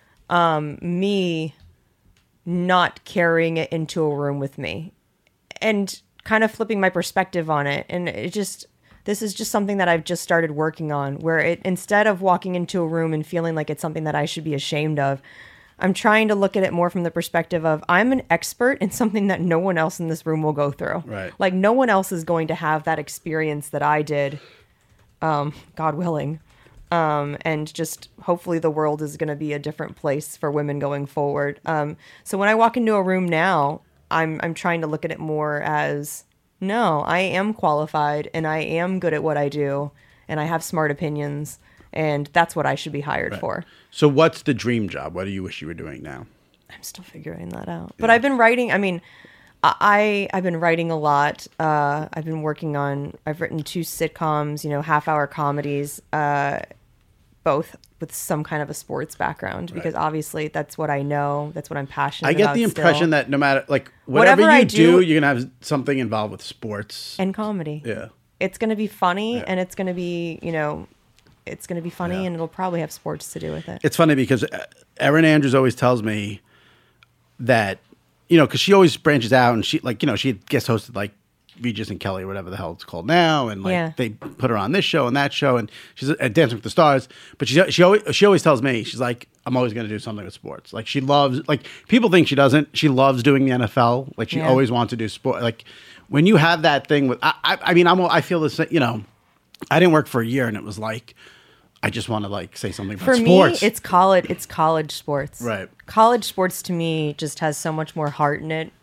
Speaker 2: me not carrying it into a room with me and kind of flipping my perspective on it. And this is just something that I've just started working on, where instead of walking into a room and feeling like it's something that I should be ashamed of, I'm trying to look at it more from the perspective of I'm an expert in something that no one else in this room will go through.
Speaker 1: Right.
Speaker 2: Like, no one else is going to have that experience that I did, God willing. And just hopefully the world is going to be a different place for women going forward. So when I walk into a room now, I'm trying to look at it more as, no, I am qualified and I am good at what I do and I have smart opinions and that's what I should be hired for.
Speaker 1: So what's the dream job? What do you wish you were doing now?
Speaker 2: I'm still figuring that out. But I've been writing. I mean, I've been writing a lot. I've written 2 sitcoms, you know, half-hour comedies, both with some kind of a sports background, because obviously that's what I know. That's what I'm passionate about.
Speaker 1: I get the impression
Speaker 2: still.
Speaker 1: that no matter, like, whatever
Speaker 2: Whatever
Speaker 1: you
Speaker 2: I
Speaker 1: do,
Speaker 2: do-
Speaker 1: you're going to have something involved with sports.
Speaker 2: And comedy.
Speaker 1: Yeah.
Speaker 2: It's going to be funny
Speaker 1: Yeah.
Speaker 2: and it's going to be, you know, it's going to be funny
Speaker 1: Yeah.
Speaker 2: and it'll probably have sports to do with it.
Speaker 1: It's funny because Erin Andrews always tells me that, you know, because she always branches out and she, like, you know, she had guest hosted like Regis and Kelly, whatever the hell it's called now, and like
Speaker 2: Yeah.
Speaker 1: they put her on this show and that show, and she's at Dancing with the Stars. But she always tells me, she's like, I'm always going to do something with sports. Like, she loves, like, people think she doesn't. She loves doing the NFL. Like, she
Speaker 2: Yeah.
Speaker 1: always wants to do sport. Like, when you have that thing with, I mean, I feel the same. You know, I didn't work for a year, and it was like, I just want to like say something about
Speaker 2: For
Speaker 1: sports.
Speaker 2: me, it's college sports.
Speaker 1: Right.
Speaker 2: College sports to me just has so much more heart in it.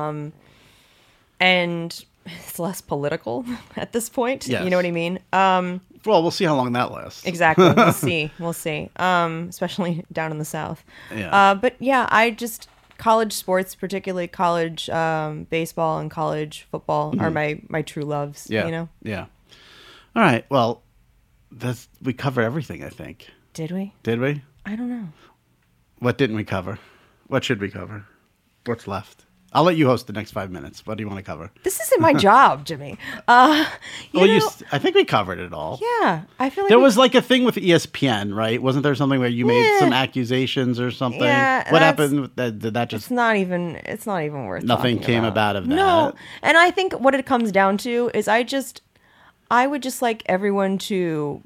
Speaker 2: And it's less political at this point.
Speaker 1: Yes.
Speaker 2: You know what I mean?
Speaker 1: Well, we'll see how long that lasts.
Speaker 2: Exactly. We'll see. We'll see. Especially down in the South.
Speaker 1: Yeah.
Speaker 2: But yeah, college sports, particularly college baseball and college football, are my true loves.
Speaker 1: Yeah.
Speaker 2: You know?
Speaker 1: Yeah. All right. Well, we covered everything, I think.
Speaker 2: Did we?
Speaker 1: Did we?
Speaker 2: I don't know.
Speaker 1: What didn't we cover? What should we cover? What's left? I'll let you host the next 5 minutes. What do you want to cover?
Speaker 2: This isn't my job, Jimmy.
Speaker 1: I think we covered it all.
Speaker 2: Yeah, I feel like
Speaker 1: There was like a thing with ESPN, right? Wasn't there something where you made some accusations or something?
Speaker 2: Yeah,
Speaker 1: what happened? Did that just
Speaker 2: It's not even worth.
Speaker 1: nothing
Speaker 2: talking
Speaker 1: came
Speaker 2: about
Speaker 1: of that?
Speaker 2: No, and I think what it comes down to is I would just like everyone to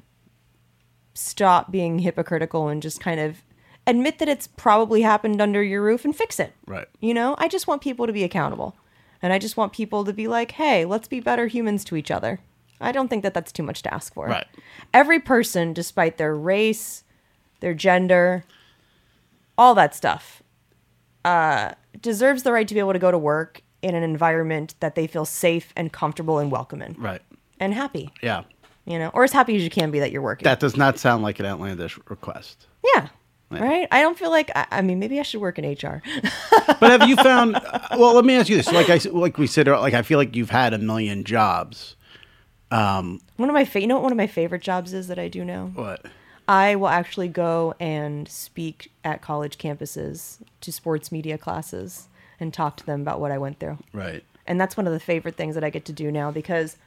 Speaker 2: stop being hypocritical and just kind of admit that it's probably happened under your roof and fix it.
Speaker 1: Right.
Speaker 2: You know, I just want people to be accountable. And I just want people to be like, hey, let's be better humans to each other. I don't think that that's too much to ask for.
Speaker 1: Right.
Speaker 2: Every person, despite their race, their gender, all that stuff, deserves the right to be able to go to work in an environment that they feel safe and comfortable and welcome in.
Speaker 1: Right.
Speaker 2: And happy.
Speaker 1: Yeah.
Speaker 2: You know, or as happy as you can be that you're working.
Speaker 1: That does not sound like an outlandish request.
Speaker 2: Yeah. Right? I don't feel like, I mean, maybe I should work in HR.
Speaker 1: But have you found, well, let me ask you this. Like we said, I feel like you've had a million jobs.
Speaker 2: One of my favorite jobs is that I do now?
Speaker 1: What?
Speaker 2: I will actually go and speak at college campuses to sports media classes and talk to them about what I went through.
Speaker 1: Right.
Speaker 2: And that's one of the favorite things that I get to do now because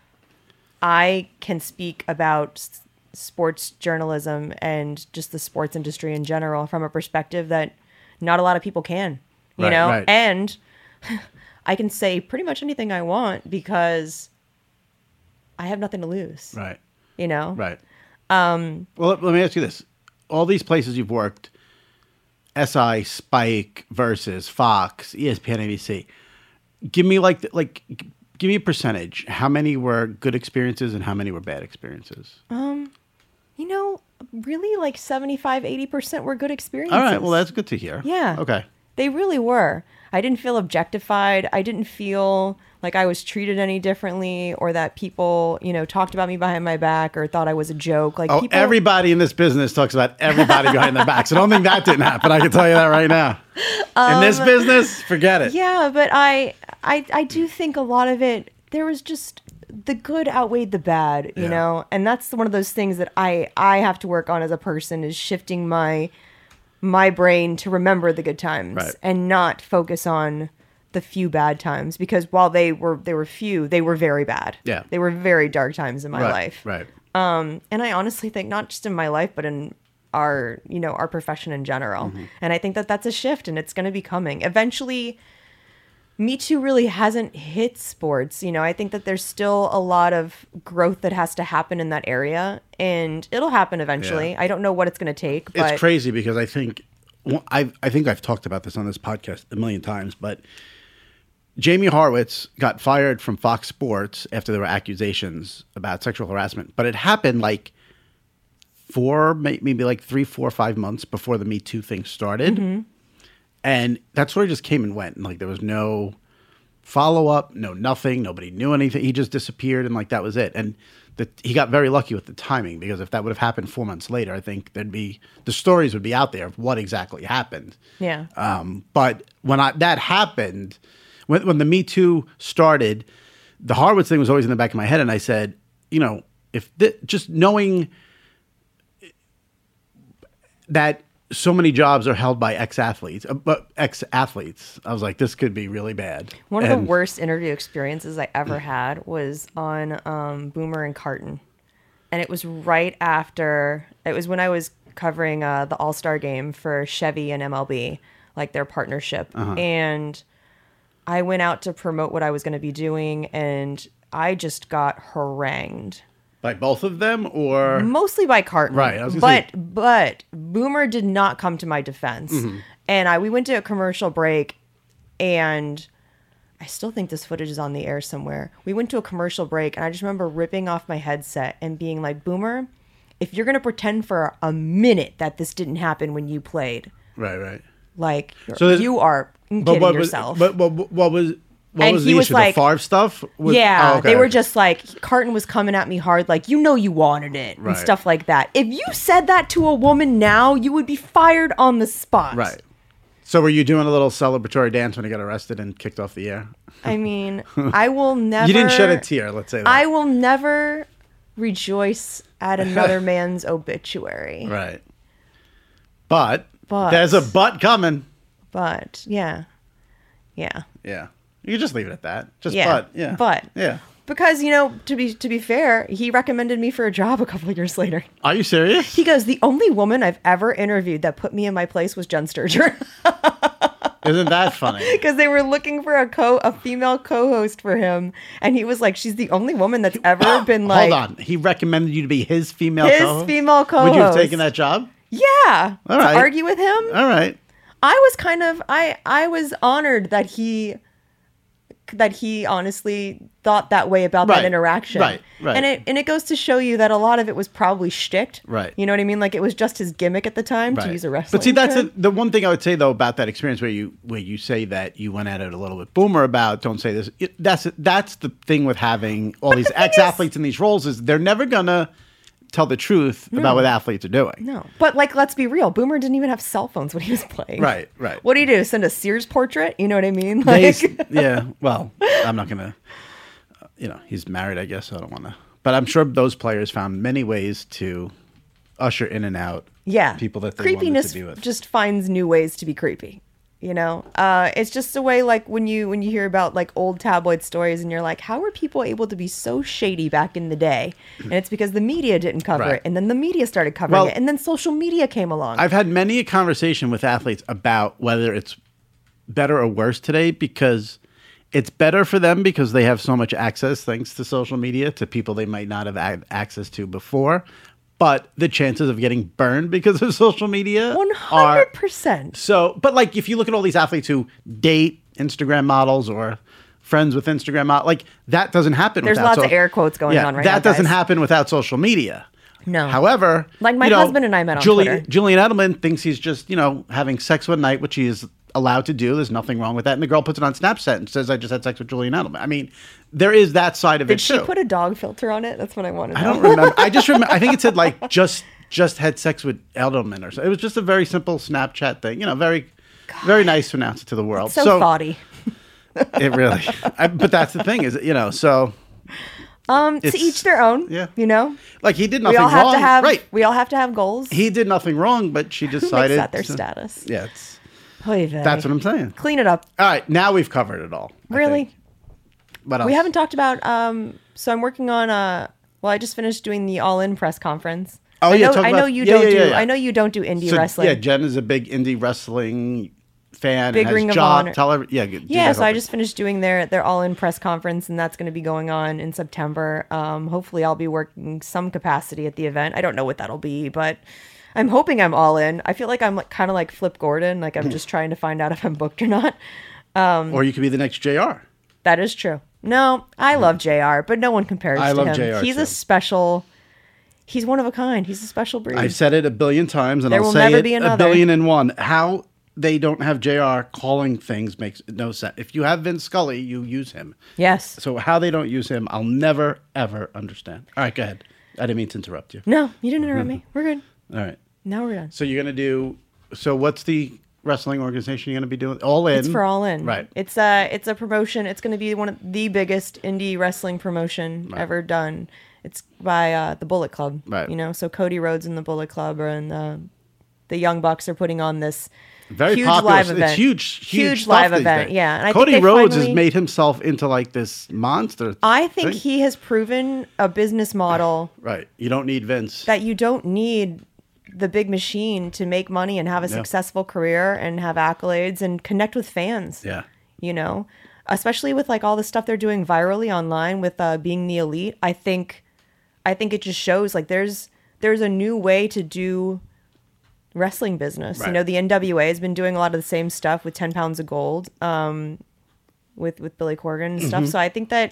Speaker 2: I can speak about sports journalism and just the sports industry in general from a perspective that not a lot of people can, you know?
Speaker 1: Right.
Speaker 2: And I can say pretty much anything I want because I have nothing to lose.
Speaker 1: Right.
Speaker 2: You know?
Speaker 1: Right. Well, let me ask you this. All these places you've worked, SI, Spike, Versus, Fox, ESPN, ABC, give me give me a percentage. How many were good experiences and how many were bad experiences?
Speaker 2: You know, really like 75, 80% were good experiences.
Speaker 1: All right. Well, that's good to hear.
Speaker 2: Yeah.
Speaker 1: Okay.
Speaker 2: They really were. I didn't feel objectified. I didn't feel like I was treated any differently or that people, you know, talked about me behind my back or thought I was a joke. Like
Speaker 1: everybody in this business talks about everybody behind their back. So I don't think that didn't happen. I can tell you that right now. In this business, forget it.
Speaker 2: Yeah, but I do think a lot of it, there was just the good outweighed the bad, you know? And that's one of those things that I have to work on as a person is shifting my brain to remember the good times and not focus on the few bad times because while they were few, they were very bad.
Speaker 1: Yeah.
Speaker 2: They were very dark times in my life.
Speaker 1: Right.
Speaker 2: And I honestly think not just in my life, but in our profession in general. Mm-hmm. And I think that that's a shift and it's going to be coming. Eventually, Me Too really hasn't hit sports. You know, I think that there's still a lot of growth that has to happen in that area and it'll happen eventually. Yeah. I don't know what it's going to take, but
Speaker 1: it's crazy because I think I've talked about this on this podcast a million times, but Jamie Horowitz got fired from Fox Sports after there were accusations about sexual harassment, but it happened like maybe 3, 4, 5 months before the Me Too thing started. Mm-hmm. And that story just came and went. And like there was no follow-up, nothing. Nobody knew anything. He just disappeared and like that was it. And he got very lucky with the timing because if that would have happened 4 months later, I think the stories would be out there of what exactly happened. Yeah. But when that happened, when the Me Too started, the Horowitz thing was always in the back of my head. And I said, you know, just knowing that so many jobs are held by ex-athletes. I was like, this could be really bad.
Speaker 2: One of the worst interview experiences I ever had was on Boomer and Carton. And it was right after, it was when I was covering the All-Star game for Chevy and MLB, like their partnership. Uh-huh. And I went out to promote what I was going to be doing, and I just got harangued.
Speaker 1: By both of them, or
Speaker 2: mostly by Carton,
Speaker 1: right?
Speaker 2: But Boomer did not come to my defense, mm-hmm. and we went to a commercial break, and I still think this footage is on the air somewhere. We went to a commercial break, and I just remember ripping off my headset and being like, "Boomer, if you're gonna pretend for a minute that this didn't happen when you played,
Speaker 1: right,
Speaker 2: like you are kidding yourself."
Speaker 1: But what was? What was the issue? Like, the Favre stuff?
Speaker 2: They were just like, Carton was coming at me hard, like, you wanted it, and stuff like that. If you said that to a woman now, you would be fired on the spot.
Speaker 1: Right. So were you doing a little celebratory dance when you got arrested and kicked off the air?
Speaker 2: I mean, I will never...
Speaker 1: You didn't shed a tear, let's say that.
Speaker 2: I will never rejoice at another man's obituary.
Speaker 1: Right. But there's a but coming.
Speaker 2: But yeah.
Speaker 1: Yeah. You can just leave it at that. Just
Speaker 2: Yeah.
Speaker 1: but. Yeah.
Speaker 2: But.
Speaker 1: Yeah.
Speaker 2: Because, to be fair, he recommended me for a job a couple of years later.
Speaker 1: Are you serious?
Speaker 2: He goes, the only woman I've ever interviewed that put me in my place was Jen Sturger.
Speaker 1: Isn't that funny?
Speaker 2: Because they were looking for a female co-host for him, and he was like, she's the only woman that's ever been like...
Speaker 1: Hold on. He recommended you to be his female
Speaker 2: His
Speaker 1: co-host?
Speaker 2: female co-host.
Speaker 1: Would you have taken that job?
Speaker 2: Yeah.
Speaker 1: All
Speaker 2: to
Speaker 1: right.
Speaker 2: argue with him.
Speaker 1: All right.
Speaker 2: I was kind of... I was honored that he honestly thought that way about that interaction.
Speaker 1: Right.
Speaker 2: And it goes to show you that a lot of it was probably shticked.
Speaker 1: Right.
Speaker 2: You know what I mean? Like it was just his gimmick at the time to use a wrestling
Speaker 1: But see, that's
Speaker 2: term.
Speaker 1: the one thing I would say though about that experience where you say that you went at it a little bit boomer about don't say this. That's the thing with having all these ex-athletes in these roles is they're never gonna tell the truth about what athletes are doing.
Speaker 2: No. But like, let's be real. Boomer didn't even have cell phones when he was playing.
Speaker 1: Right.
Speaker 2: What do you do? Send a Sears portrait? You know what I mean?
Speaker 1: They-
Speaker 2: Like,
Speaker 1: yeah. Well, I'm not gonna. He's married, I guess. So I don't want to. But I'm sure those players found many ways to usher in and out.
Speaker 2: yeah.
Speaker 1: People that they
Speaker 2: creepiness
Speaker 1: wanted to be with.
Speaker 2: just finds new ways to be creepy. It's just a way like when you hear about like old tabloid stories and you're like, how were people able to be so shady back in the day? And it's because the media didn't cover
Speaker 1: Right.
Speaker 2: it, and then the media started covering it, and then social media came along.
Speaker 1: I've had many a conversation with athletes about whether it's better or worse today because it's better for them because they have so much access thanks to social media to people they might not have had access to before. But the chances of getting burned because of social media are
Speaker 2: 100%.
Speaker 1: so. But like, if you look at all these athletes who date Instagram models or friends with Instagram models, like that doesn't happen.
Speaker 2: There's
Speaker 1: without
Speaker 2: lots of air quotes going on right now,
Speaker 1: That doesn't
Speaker 2: guys.
Speaker 1: happen without social media.
Speaker 2: No.
Speaker 1: However,
Speaker 2: Like my husband and I met on Twitter.
Speaker 1: Julian Edelman thinks he's just, having sex one night, which he is allowed to do. There's nothing wrong with that. And the girl puts it on Snapchat and says, I just had sex with Julian Edelman. I mean, there is that side of it
Speaker 2: Did
Speaker 1: too.
Speaker 2: she put a dog filter on it? That's what I want to know.
Speaker 1: I don't remember. I just remember. I think it said like just had sex with Edelman or something. It was just a very simple Snapchat thing. Very nice to announce it to the world.
Speaker 2: So thoughty.
Speaker 1: It really. But that's the thing is, so.
Speaker 2: To each their own.
Speaker 1: Yeah. Like he did
Speaker 2: We
Speaker 1: nothing
Speaker 2: all have
Speaker 1: wrong.
Speaker 2: to have
Speaker 1: Right.
Speaker 2: We all have to have goals.
Speaker 1: He did nothing wrong, but she
Speaker 2: Who makes
Speaker 1: decided.
Speaker 2: that their status?
Speaker 1: Yeah.
Speaker 2: Oy vey.
Speaker 1: That's what I'm saying.
Speaker 2: Clean it up.
Speaker 1: All right. Now we've covered it all. I
Speaker 2: Really?
Speaker 1: think. What else?
Speaker 2: We haven't talked about. So I'm working on Well, I just finished doing the All In press conference.
Speaker 1: Oh, yeah, talk
Speaker 2: I know
Speaker 1: about-
Speaker 2: you
Speaker 1: yeah,
Speaker 2: don't
Speaker 1: yeah,
Speaker 2: do.
Speaker 1: yeah, yeah.
Speaker 2: I know you don't do indie
Speaker 1: So,
Speaker 2: wrestling.
Speaker 1: Yeah, Jen is a big indie wrestling fan.
Speaker 2: Big
Speaker 1: and has
Speaker 2: Ring of
Speaker 1: job,
Speaker 2: Honor.
Speaker 1: Tell her, yeah, do
Speaker 2: Yeah,
Speaker 1: that
Speaker 2: so I
Speaker 1: whole
Speaker 2: just finished doing their All In press conference, and that's going to be going on in September. Hopefully, I'll be working some capacity at the event. I don't know what that'll be, but I'm hoping I'm all in. I feel like I'm kind of like Flip Gordon, like I'm just trying to find out if I'm booked or not.
Speaker 1: Or you could be the next JR.
Speaker 2: That is true. No, I love JR, but no one compares
Speaker 1: I
Speaker 2: to
Speaker 1: love
Speaker 2: him.
Speaker 1: JR
Speaker 2: He's
Speaker 1: too.
Speaker 2: a special. He's one of a kind. He's a special breed.
Speaker 1: I've said it a billion times, and
Speaker 2: There
Speaker 1: I'll
Speaker 2: will
Speaker 1: say
Speaker 2: never
Speaker 1: it
Speaker 2: be
Speaker 1: a
Speaker 2: another.
Speaker 1: billion and one. How they don't have JR calling things makes no sense. If you have Vince Scully, you use him.
Speaker 2: Yes.
Speaker 1: So how they don't use him, I'll never, ever understand. All right, go ahead. I didn't mean to interrupt you.
Speaker 2: No, you didn't interrupt me. We're good.
Speaker 1: All right.
Speaker 2: Now we're done.
Speaker 1: So you're going to do... So what's the wrestling organization you're going to be doing? All In?
Speaker 2: It's for All In.
Speaker 1: Right.
Speaker 2: It's a promotion. It's going to be one of the biggest indie wrestling promotion ever done. It's by the Bullet Club.
Speaker 1: Right.
Speaker 2: So Cody Rhodes and the Bullet Club and the Young Bucks are putting on this
Speaker 1: Very
Speaker 2: huge
Speaker 1: popular.
Speaker 2: live event.
Speaker 1: It's huge stuff
Speaker 2: live
Speaker 1: these
Speaker 2: event.
Speaker 1: days.
Speaker 2: Yeah. And I
Speaker 1: Cody
Speaker 2: think they
Speaker 1: Rhodes has
Speaker 2: finally-
Speaker 1: made himself into like this monster.
Speaker 2: I think
Speaker 1: thing.
Speaker 2: he has proven a business model
Speaker 1: Right. You don't need Vince.
Speaker 2: that you don't need the big machine to make money and have a successful career and have accolades and connect with fans.
Speaker 1: Yeah.
Speaker 2: Especially with like all the stuff they're doing virally online with being the elite. I think it just shows like there's a new way to do wrestling business.
Speaker 1: Right.
Speaker 2: The NWA has been doing a lot of the same stuff with 10 pounds of gold with Billy Corgan and stuff. So I think that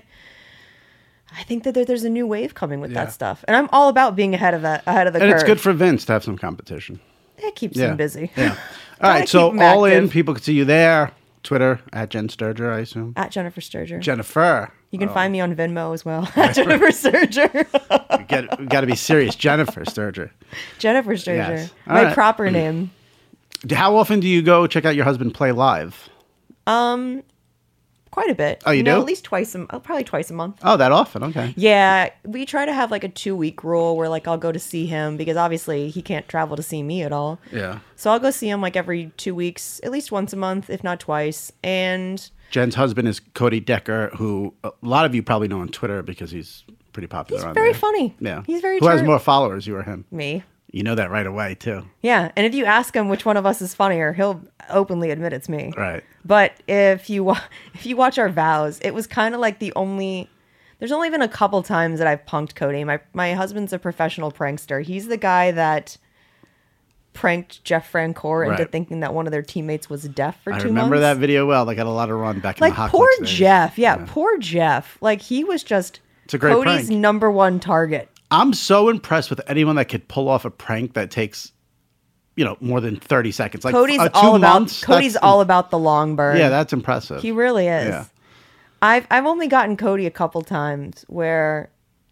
Speaker 2: there's a new wave coming with
Speaker 1: Yeah.
Speaker 2: that stuff. And I'm all about being ahead of the
Speaker 1: And
Speaker 2: curve.
Speaker 1: it's good for Vince to have some competition.
Speaker 2: It keeps
Speaker 1: Yeah.
Speaker 2: him busy.
Speaker 1: Yeah. All
Speaker 2: Gotta
Speaker 1: right. So
Speaker 2: keep 'em
Speaker 1: All In,
Speaker 2: active.
Speaker 1: people can see you there. Twitter at Jen Sturger, I assume.
Speaker 2: At Jennifer Sturger.
Speaker 1: Jennifer.
Speaker 2: You can find me on Venmo as well. At Jennifer Sturger.
Speaker 1: We got to be serious. Jennifer Sturger.
Speaker 2: Jennifer Sturger.
Speaker 1: Yes. All
Speaker 2: My
Speaker 1: right.
Speaker 2: proper name.
Speaker 1: How often do you go check out your husband play live?
Speaker 2: Quite quite a bit.
Speaker 1: Oh, you do?
Speaker 2: At least probably twice a month.
Speaker 1: Oh, that often? Okay.
Speaker 2: Yeah, we try to have like a 2-week rule where like I'll go to see him because obviously he can't travel to see me at all.
Speaker 1: Yeah.
Speaker 2: So I'll go see him like every 2 weeks, at least once a month, if not twice. And
Speaker 1: Jen's husband is Cody Decker, who a lot of you probably know on Twitter because he's pretty popular.
Speaker 2: he's
Speaker 1: on
Speaker 2: very
Speaker 1: there.
Speaker 2: funny.
Speaker 1: Yeah.
Speaker 2: He's very
Speaker 1: Who has
Speaker 2: charming.
Speaker 1: more followers, you or him?
Speaker 2: Me.
Speaker 1: You know that right away, too.
Speaker 2: Yeah, and if you ask him which one of us is funnier, he'll openly admit it's me.
Speaker 1: Right.
Speaker 2: But if you watch our vows, it was kind of like there's only been a couple times that I've punked Cody. My husband's a professional prankster. He's the guy that pranked Jeff Francoeur into
Speaker 1: Right.
Speaker 2: thinking that one of their teammates was deaf for 2 months.
Speaker 1: I remember that video well. They got a lot of run back in
Speaker 2: Like
Speaker 1: the hot
Speaker 2: poor
Speaker 1: Clicks days.
Speaker 2: Jeff. Yeah, poor Jeff. Like he was just
Speaker 1: It's a great
Speaker 2: Cody's
Speaker 1: prank.
Speaker 2: number one target.
Speaker 1: I'm so impressed with anyone that could pull off a prank that takes, more than 30 seconds. Like
Speaker 2: Cody's
Speaker 1: 2
Speaker 2: all about
Speaker 1: months,
Speaker 2: Cody's
Speaker 1: that's-
Speaker 2: all about the long burn.
Speaker 1: Yeah, that's impressive.
Speaker 2: He really is.
Speaker 1: Yeah.
Speaker 2: I've only gotten Cody a couple times where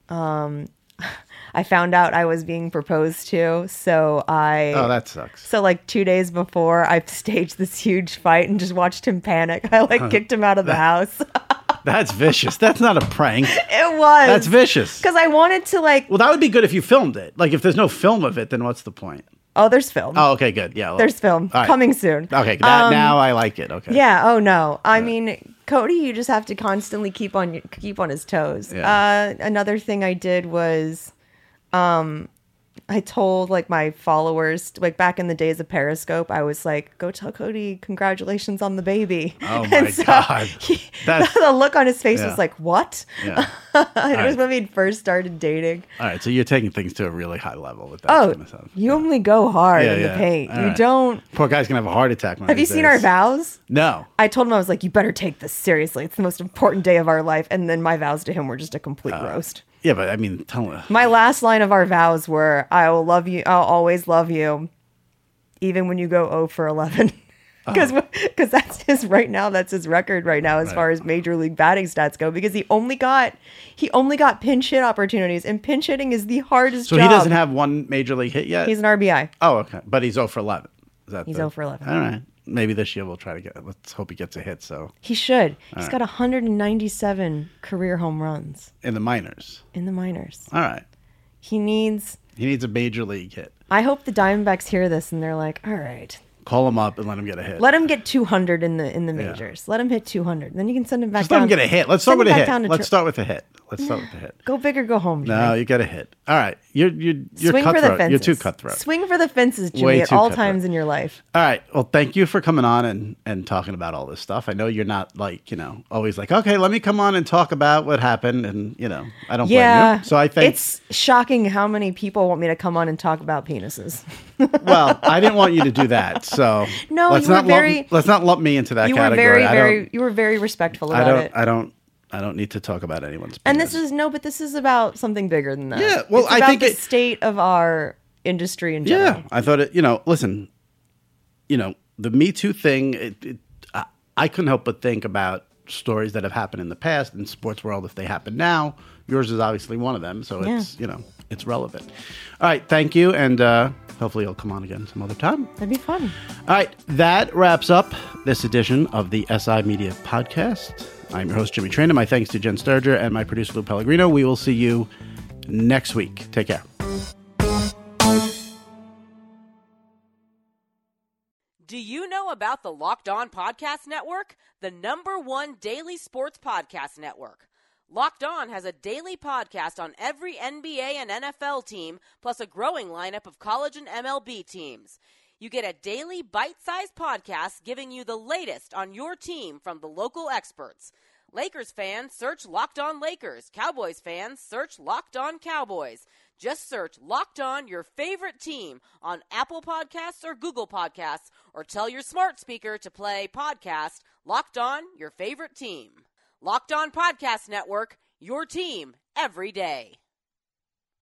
Speaker 2: I found out I was being proposed to, so
Speaker 1: Oh, that sucks.
Speaker 2: so like 2 days before I staged this huge fight and just watched him panic. I like kicked him out of the house.
Speaker 1: That's vicious. That's not a prank.
Speaker 2: It was.
Speaker 1: That's vicious.
Speaker 2: Because I wanted to like
Speaker 1: Well, that would be good if you filmed it. Like, if there's no film of it, then what's the point?
Speaker 2: oh, there's film.
Speaker 1: Oh, okay, good. Yeah. Well,
Speaker 2: There's film
Speaker 1: all right.
Speaker 2: coming soon.
Speaker 1: Okay, now I like it. Okay.
Speaker 2: Yeah. Oh no. I mean, Cody, you just have to constantly keep on his toes.
Speaker 1: Yeah.
Speaker 2: Another thing I did was, I told like my followers, like back in the days of Periscope, I was like, "Go tell Cody congratulations on the baby."
Speaker 1: Oh my God. That's-
Speaker 2: the look on his face
Speaker 1: Yeah.
Speaker 2: was like, "What?"
Speaker 1: Yeah.
Speaker 2: And it was when we first started dating.
Speaker 1: All right, so you're taking things to a really high level with that
Speaker 2: Oh,
Speaker 1: kind of stuff.
Speaker 2: you only go hard
Speaker 1: Yeah,
Speaker 2: in the
Speaker 1: yeah.
Speaker 2: paint.
Speaker 1: All
Speaker 2: You
Speaker 1: right.
Speaker 2: don't.
Speaker 1: Poor guy's gonna have a heart attack. One
Speaker 2: Have you
Speaker 1: of these
Speaker 2: seen our
Speaker 1: days.
Speaker 2: vows?
Speaker 1: No.
Speaker 2: I told him, I was like, you better take this seriously. It's the most important day of our life. And then my vows to him were just a complete roast.
Speaker 1: Yeah, but I mean, tell him.
Speaker 2: My last line of our vows were, I will love you. I'll always love you. Even when you go 0 for 11. Because that's his right now. That's his record right now as far as major league batting stats go. Because he only got pinch hit opportunities. And pinch hitting is the hardest
Speaker 1: So
Speaker 2: job.
Speaker 1: he doesn't have one major league hit yet?
Speaker 2: He's an RBI.
Speaker 1: Oh, okay. But he's 0 for 11. Is that
Speaker 2: He's
Speaker 1: the-
Speaker 2: 0 for 11.
Speaker 1: All right. Maybe this year we'll try to get. Let's hope he gets a hit. So
Speaker 2: He should. He's got 197 career home runs
Speaker 1: in the minors.
Speaker 2: in the minors.
Speaker 1: All right.
Speaker 2: He needs.
Speaker 1: He needs a major league hit.
Speaker 2: I hope the Diamondbacks hear this and they're like, all right,
Speaker 1: Call him up and let him get a hit.
Speaker 2: let him get 200 in the majors. Let him hit 200. Then you can send him back
Speaker 1: Just
Speaker 2: down.
Speaker 1: let him get a hit. Let's start
Speaker 2: Send
Speaker 1: with
Speaker 2: him
Speaker 1: a
Speaker 2: back
Speaker 1: hit.
Speaker 2: down to
Speaker 1: Let's start with a hit. Let's start with a hit.
Speaker 2: Go big or go home, Jimmy.
Speaker 1: No, you get a hit. All right. You're
Speaker 2: Swing for the
Speaker 1: cutthroat.
Speaker 2: fences.
Speaker 1: You're too cutthroat.
Speaker 2: Swing for the fences, Jimmy,
Speaker 1: Way
Speaker 2: at
Speaker 1: too
Speaker 2: all
Speaker 1: cutthroat.
Speaker 2: times in your life.
Speaker 1: All right. Well, thank you for coming on and talking about all this stuff. I know you're not like, always like, okay, let me come on and talk about what happened. And, I don't blame
Speaker 2: Yeah.
Speaker 1: you. So I think,
Speaker 2: it's shocking how many people want me to come on and talk about penises.
Speaker 1: well, I didn't want you to do that. So
Speaker 2: No,
Speaker 1: let's
Speaker 2: you were
Speaker 1: not let's not lump me into that
Speaker 2: You were
Speaker 1: category.
Speaker 2: you were very respectful about it.
Speaker 1: I don't need to talk about anyone's
Speaker 2: And
Speaker 1: penis.
Speaker 2: but this is about something bigger than that.
Speaker 1: Yeah, well,
Speaker 2: it's
Speaker 1: I
Speaker 2: about
Speaker 1: think
Speaker 2: the
Speaker 1: it-
Speaker 2: state of our industry in general.
Speaker 1: Yeah, I thought it. Listen, the Me Too thing. I couldn't help but think about stories that have happened in the past in sports world. If they happen now, yours is obviously one of them. So it's it's relevant. All right, thank you, and hopefully you'll come on again some other time.
Speaker 2: That'd be fun.
Speaker 1: All right, that wraps up this edition of the SI Media Podcast. I'm your host, Jimmy Traina. My thanks to Jen Sturger and my producer, Lou Pellegrino. We will see you next week. Take care.
Speaker 4: Do you know about the Locked On Podcast Network? The #1 daily sports podcast network. Locked On has a daily podcast on every NBA and NFL team, plus a growing lineup of college and MLB teams. You get a daily bite-sized podcast giving you the latest on your team from the local experts. Lakers fans, search Locked On Lakers. Cowboys fans, search Locked On Cowboys. Just search Locked On your favorite team on Apple Podcasts or Google Podcasts, or tell your smart speaker to play podcast Locked On your favorite team. Locked On Podcast Network, your team every day.